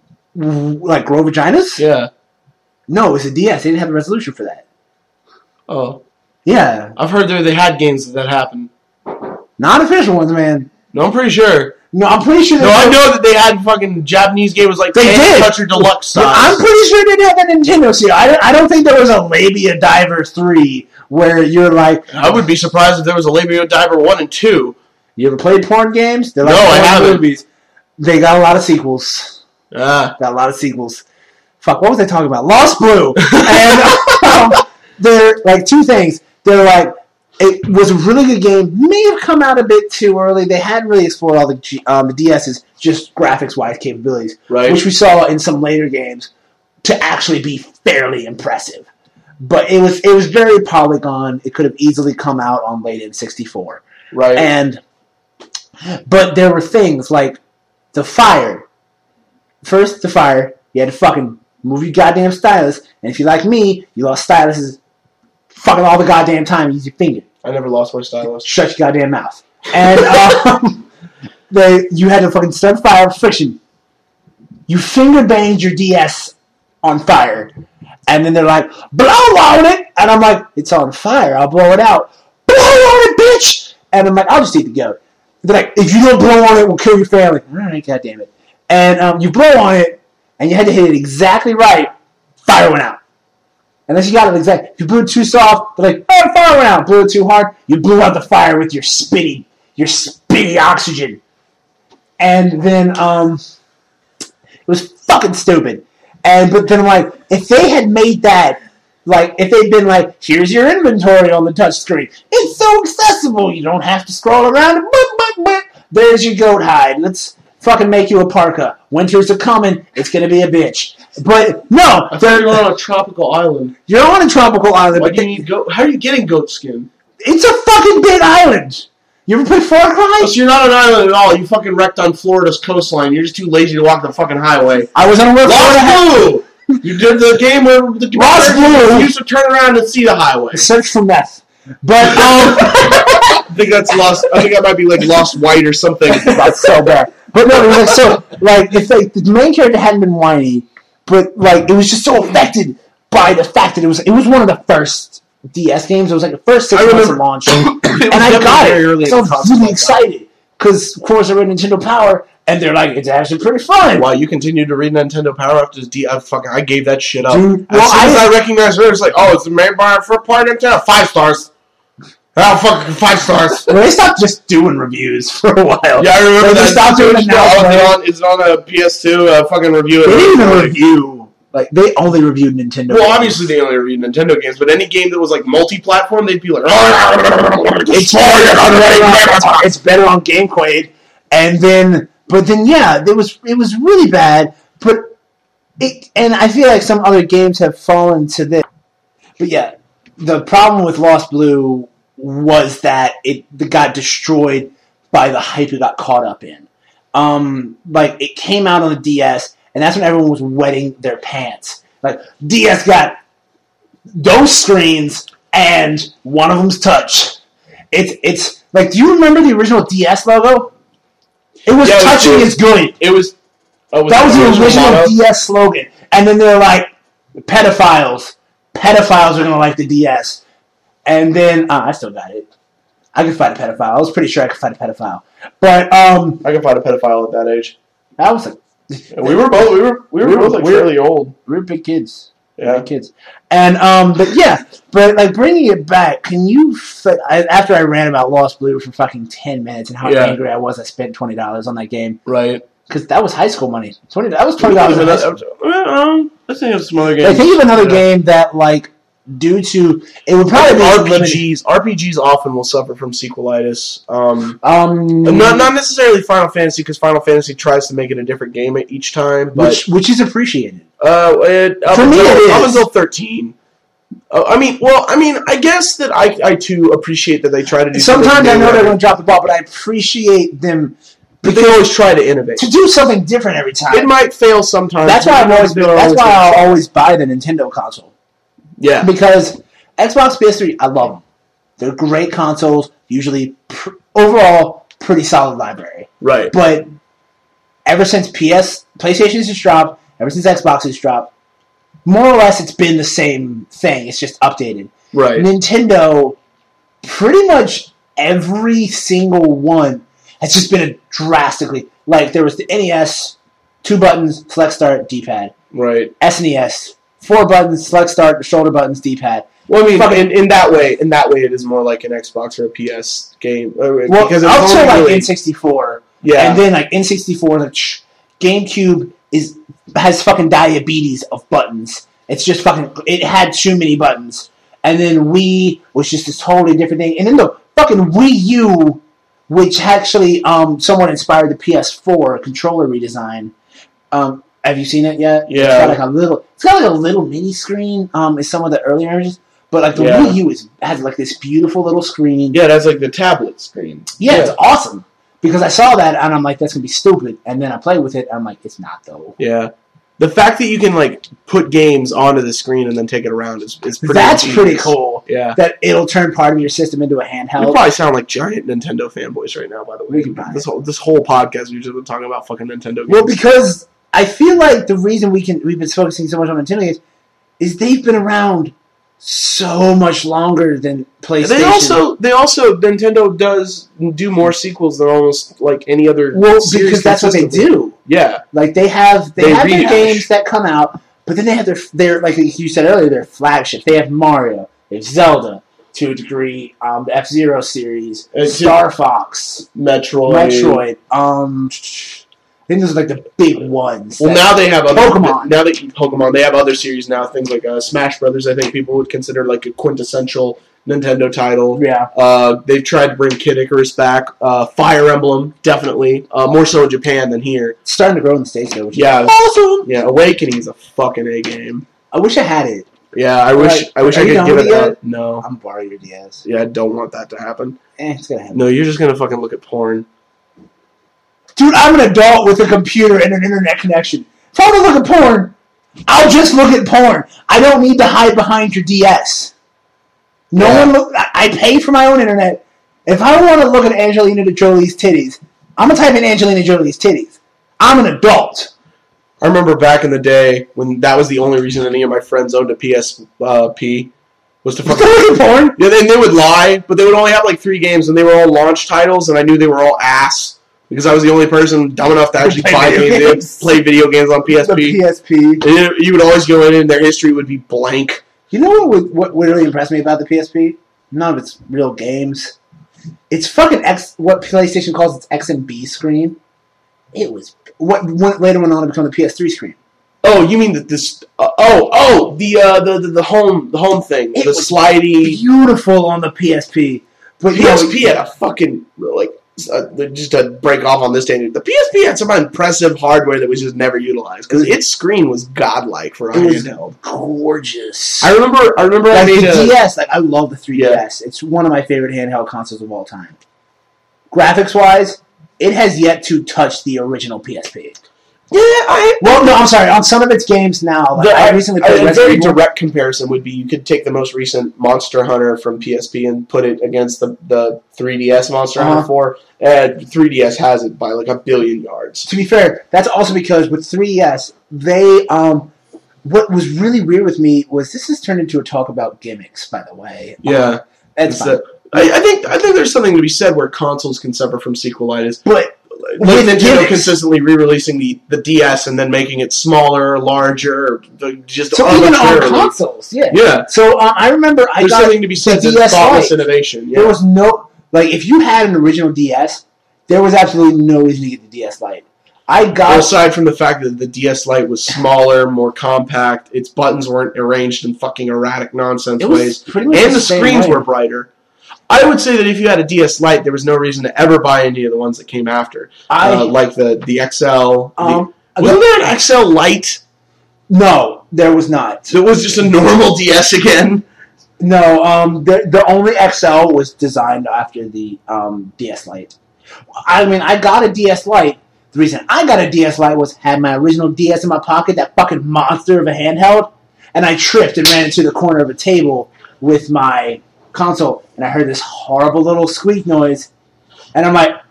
Like grow vaginas? Yeah. No, it was a D S. They didn't have a resolution for that. Oh. Yeah. I've heard there they had games that that happened. Not official ones, man. No, I'm pretty sure. No, I'm pretty sure. No, I know that they had fucking Japanese game was like they did. Toucher Deluxe size. Yeah, I'm pretty sure they did have that Nintendo seal. I don't, I don't think there was a Labia Diver three where you're like. I would be surprised if there was a Labia Diver one and two. You ever played porn games? They're like no, I haven't. Movies. They got a lot of sequels. Ah. Got a lot of sequels. Fuck, what was I talking about? Lost Blue. And um, they're like two things. They're like. It was a really good game. May have come out a bit too early. They hadn't really explored all the G, um, the DS's just graphics-wise capabilities, right. which we saw in some later games to actually be fairly impressive. But it was it was very polygon. It could have easily come out on late N sixty-four. Right. And but there were things like the fire. First, the fire. You had to fucking move your goddamn stylus, and if you're like me, you lost styluses fucking all the goddamn time. Use your finger. I never lost my stylus. Shut your goddamn mouth. And um, they, you had to fucking start fire with friction. You finger banged your D S on fire. And then they're like, blow on it! And I'm like, it's on fire. I'll blow it out. Blow on it, bitch! And I'm like, I'll just eat the goat. They're like, if you don't blow on it, we'll kill your family. All right, goddamn it. And um, you blow on it, and you had to hit it exactly right. Fire went out. Unless you got it exactly. If you blew it too soft, they're like, oh, fire went out. Blew it too hard, you blew out the fire with your spitty, your spitty oxygen. And then um, it was fucking stupid. And but then I'm like, if they had made that, like, if they'd been like, here's your inventory on the touchscreen. It's so accessible. You don't have to scroll around. And boop, boop, boop. There's your goat hide. Let's fucking make you a parka. Winters are coming. It's gonna be a bitch. But no, I thought you were on a tropical island. You're on a tropical island. Why But do you need goat? How are you getting goat skin? it's a fucking big island. You ever play Far Cry? Oh, so you're not an island at all. You fucking wrecked on Florida's coastline. You're just too lazy to walk the fucking highway. I was on a Lost Blue. You did the game where the Lost Blue. You used to turn around and see the highway. Search for meth. But um, I think that's lost. I think that might be like Lost White or something. that's so bad. But no, it was like so like if like the main character hadn't been whiny, but like it was just so affected by the fact that it was it was one of the first D S games. It was like the first six I months remember- of launch, It and I got very it. early So I in was the really console. excited because of course I read Nintendo Power, and they're like it's actually pretty fun. Wow, you continued to read Nintendo Power after this D. I fucking I gave that shit up. Dude, as well, soon as I- I recognized her, it's like, oh, it's the main bar for part Nintendo. Five stars. Oh, fucking five stars. Well, they stopped just doing reviews for a while. Yeah, I remember They that. just stopped doing it now. Oh, is it on, is it on a P S two? Uh, fucking review it. They didn't even review. Like they only reviewed Nintendo. Well, games. obviously they only reviewed Nintendo games, but any game that was like multi-platform, they'd be like, It's better, it's better on GameQuade, and then, but then, yeah, it was it was really bad. But it, and I feel like some other games have fallen to this. But yeah, the problem with Lost Blue was that it got destroyed by the hype it got caught up in. Um, like it came out on the D S, and that's when everyone was wetting their pants. Like D S got those screens, and one of them's touch. It's it's like, do you remember the original D S logo? It was Yeah, it was- touching it was- is good. It was. Oh, That was the original motto? D S slogan. And then they're like, pedophiles. Pedophiles are gonna like the D S. And then uh, I still got it. I could fight a pedophile. I was pretty sure I could fight a pedophile. But um, I can find a pedophile at that age. I was like, And we were both. We were. We were, We were- both like we were- fairly old. we were big kids. Yeah. Big kids. And um, but yeah, but like bringing it back, can you? F- I, after I ran about Lost Blue for fucking ten minutes and how Yeah. angry I was, I spent twenty dollars on that game Right. because that was high school money. Twenty. That was twenty dollars. Um, I think it's some other I games. think of another Yeah. game that like due to it would probably be R P limited- Gs. R P Gs often will suffer from sequelitis. Um, Um, not not necessarily Final Fantasy, because Final Fantasy tries to make it a different game each time. But which which is appreciated. uh, it, up For me, until, it up is. until thirteen. Uh, I mean, well, I mean, I guess that I I too appreciate that they try to do. Sometimes something I know new. they're going to drop the ball, but I appreciate them but they always try to innovate. to do something different every time. It might fail sometimes. That's why I've always been. They're That's why gonna I'll always buy the Nintendo console. Yeah. Because Xbox, P S three, I love them. They're great consoles. Usually, pr- overall, pretty solid library. Right. But ever since P S, PlayStation's just dropped, ever since Xbox has dropped, more or less it's been the same thing. It's just updated. Right. Nintendo, pretty much every single one has just been a drastically. Like, there was the N E S, two buttons, select start, D-pad. Right. S N E S, four buttons, select start, shoulder buttons, D-pad. Well, I mean, Fucking- in, in that way, in that way, it is more like an Xbox or a P S game. Uh, Well, because it's up to only like really- N sixty-four. yeah, And then like N sixty-four, like sh- GameCube is has fucking diabetes of buttons. It's just fucking. It had too many buttons. And then Wii was just this totally different thing. And then the fucking Wii U, which actually um somewhat inspired the P S four controller redesign. Um, have you seen it yet? Yeah. It's got like a little. It's got like a little mini screen. Um, is some of the earlier images. But like the Yeah. Wii U is has like this beautiful little screen. yeah, that's like the tablet screen. Yeah, it's awesome. Because I saw that and I'm like, that's gonna be stupid. And then I play with it and I'm like, it's not though. Yeah. The fact that you can like put games onto the screen and then take it around is, is pretty That's ingenious. pretty cool. Yeah. That it'll turn part of your system into a We handheld. probably sound like giant Nintendo fanboys right now, by the way. We can buy This it. whole this whole podcast we've just been talking about fucking Nintendo games. Well, because I feel like the reason we can we've been focusing so much on Nintendo games is they've been around so much longer than PlayStation. they also they also Nintendo does do more sequels than almost like any other well series because that's what they consistently. do. Yeah. Like they have they, They have their rehash. games that come out, but then they have their their like you said earlier, their flagship. They have Mario, they have Zelda, to a degree. Um, the F-Zero series, And Star Fox, Metroid. Metroid. Um, I think those are like the big ones. Well, that- now they have other Pokemon. Now that Pokemon, they have other series now. Things like uh, Smash Brothers. I think people would consider like a quintessential Nintendo title. Yeah. Uh, they've tried to bring Kid Icarus back. Uh, Fire Emblem, definitely. Uh, more so in Japan than here. It's starting to grow in the States, though. Which Yeah. is awesome. Yeah, Awakening is a fucking A game. I wish I had it. Yeah, I wish Like, I wish are I you could done give with it it up. yet? No. I'm borrowing your D S. Yeah, I don't want that to happen. Eh, it's gonna happen. No, you're just gonna fucking look at porn. Dude, I'm an adult with a computer and an internet connection. If I want to look at porn, I'll just look at porn. I don't need to hide behind your D S. No Yeah. one look. I I pay for my own internet. If I want to look at Angelina Jolie's titties, I'm gonna type in Angelina Jolie's titties. I'm an adult. I remember back in the day when that was the only reason any of my friends owned a P S P was to fucking Look at porn. Yeah, they, they would lie, but they would only have like three games, and they were all launch titles, and I knew they were all ass because I was the only person dumb enough to actually Play buy video games, games. play video games on P S The P. P S P. And you, you would always go in, and their history would be blank. You know what would, what would really impress me about the P S P? None of its real games. It's fucking X. What PlayStation calls its X and B screen. It was what went, later went on to become the P S three screen. Oh, you mean that this? Uh, oh, oh, the, uh, the the the home the home thing, It the was slidey. Beautiful on the P S P, but P you know, S P had a fucking like uh, just to break off on this tangent. The P S P had some impressive hardware that was just never utilized because its screen was godlike for a it was handheld. gorgeous. I remember. I remember. I Like made the a, D S, like I love the three D S. It's one of my favorite handheld consoles of all time. Graphics wise, it has yet to touch the original P S P. Yeah, I. Well, no, I'm sorry. On some of its games now, like, The, I I, recently I- played a Resident very Evil. direct comparison would be you could take the most recent Monster Hunter from P S P and put it against the, the three D S Monster Uh-huh. Hunter four, and three D S has it by like a billion yards. To be fair, that's also because with three D S, they um, what was really weird with me was this has turned into a talk about gimmicks. By the way, Yeah, um, that's It's fine. the- I, I think I think there's something to be said where consoles can suffer from sequelitis. But Like with Nintendo gimmicks. consistently re-releasing the, the D S and then making it smaller, larger, the, just so even on arbitrarily. consoles, yeah. Yeah, So um, I remember I there's got something to be said the to D S thoughtless Lite. innovation. Yeah. There was no like if you had an original D S, there was absolutely no reason to get the D S Lite. I got Well, aside from the fact that the D S Lite was smaller, more compact, its buttons weren't arranged in fucking erratic nonsense it was ways, pretty much and the same screens way. were brighter. I would say that if you had a D S Lite, there was no reason to ever buy any of the ones that came after, I uh, like the the X L. um the, wasn't there an X L Lite? no, there was not. It was just a normal D S again. No, um, the the only X L was designed after the um, D S Lite. I mean, I got a D S Lite. The reason I got a D S Lite was had my original D S in my pocket, that fucking monster of a handheld, and I tripped and ran into the corner of a table with my console, and I heard this horrible little squeak noise, and I'm like,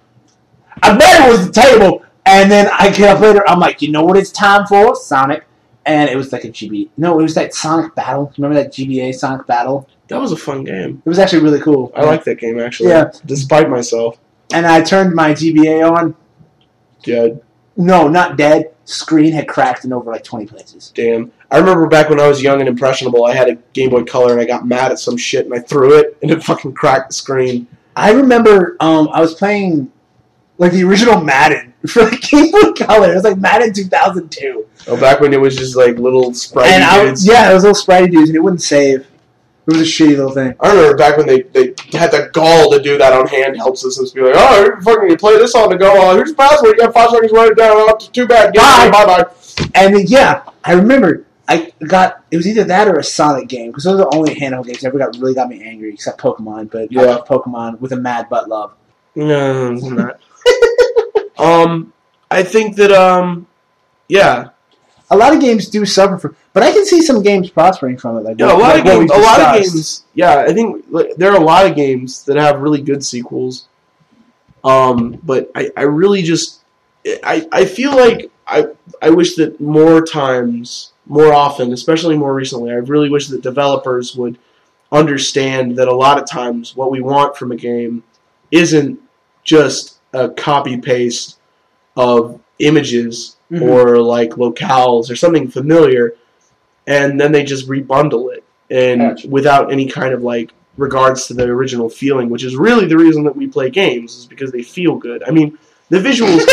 I bet it was the table. And then I get up later, I'm like, you know what it's time for? Sonic. And it was like a G B A. No, it was that Sonic Battle. Remember that G B A Sonic Battle? That was a fun game. It was actually really cool. I like that game actually. Yeah. Despite myself. And I turned my G B A on. Dead. No, not dead. Screen had cracked in over like twenty places. Damn. I remember back when I was young and impressionable, I had a Game Boy Color and I got mad at some shit and I threw it and it fucking cracked the screen. I remember um, I was playing like the original Madden for the Game Boy Color. It was like Madden two thousand two. Oh, back when it was just like little sprite And I dudes. was, yeah, it was little spritey dudes and it wouldn't save. It was a shitty little thing. I remember back when they, they had the gall to do that on handheld systems. Be like, oh, you fucking you play this on the go. Uh, here's the password. You got five seconds to write it down. Oh, too bad. Bye. Bye bye. And then, yeah, I remember I got, it was either that or a Sonic game, because those are the only handheld games that ever got really got me angry, except Pokemon, but I Yeah. love Pokemon with a mad butt love. No, it's not. um, I think that um, yeah, A lot of games do suffer from, but I can see some games prospering from it. Like yeah. A what- lot like of what games. A we've lot of discussed. games. Yeah, I think like, there are a lot of games that have really good sequels. Um, but I, I really just, I, I feel like I, I wish that more times, more often, especially more recently, I really wish that developers would understand that a lot of times what we want from a game isn't just a copy paste of images Mhm. or like locales or something familiar, and then they just rebundle it and Gotcha. without any kind of like regards to the original feeling, which is really the reason that we play games, is because they feel good. I mean, the visuals...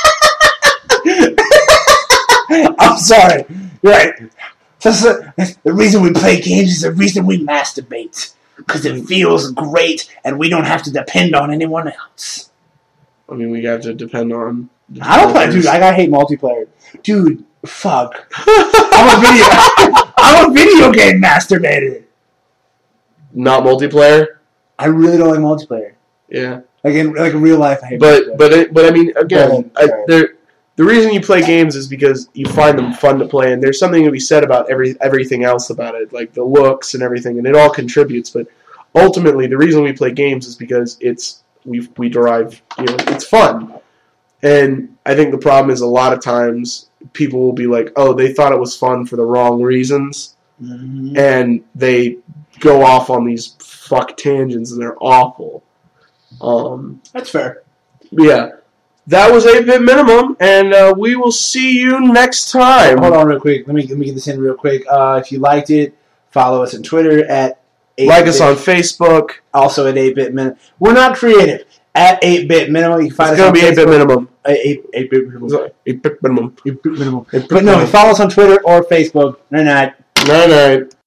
I'm sorry. You're right. That's the, that's the reason we play games is the reason we masturbate. Because it feels great, and we don't have to depend on anyone else. I mean, we have to depend on... I don't play... Dude, I, I hate multiplayer. Dude, fuck. I'm a video... I'm a video game masturbator. Not multiplayer? I really don't like multiplayer. Yeah. Like in like in real life, I hate but, multiplayer. But, it, but I mean, again, I, I, there... The reason you play games is because you find them fun to play, and there's something to be said about every everything else about it, like the looks and everything, and it all contributes. But ultimately, the reason we play games is because it's we we derive, you know, it's fun. And I think the problem is a lot of times people will be like, oh, they thought it was fun for the wrong reasons, mm-hmm. and they go off on these fuck tangents, and they're awful. Um, That's fair. Yeah. That was eight bit Minimum, and uh, we will see you next time. Hold on real quick. Let me let me get this in real quick. Uh, if you liked it, follow us on Twitter at eight bit. Like us on Facebook. Also at eight bit Minimum. We're not creative. At eight bit Minimum. You can find it's us going to be eight bit Minimum. eight bit Minimum. eight bit Minimum. eight bit Minimum. But no, follow us on Twitter or Facebook. Night night. Night night.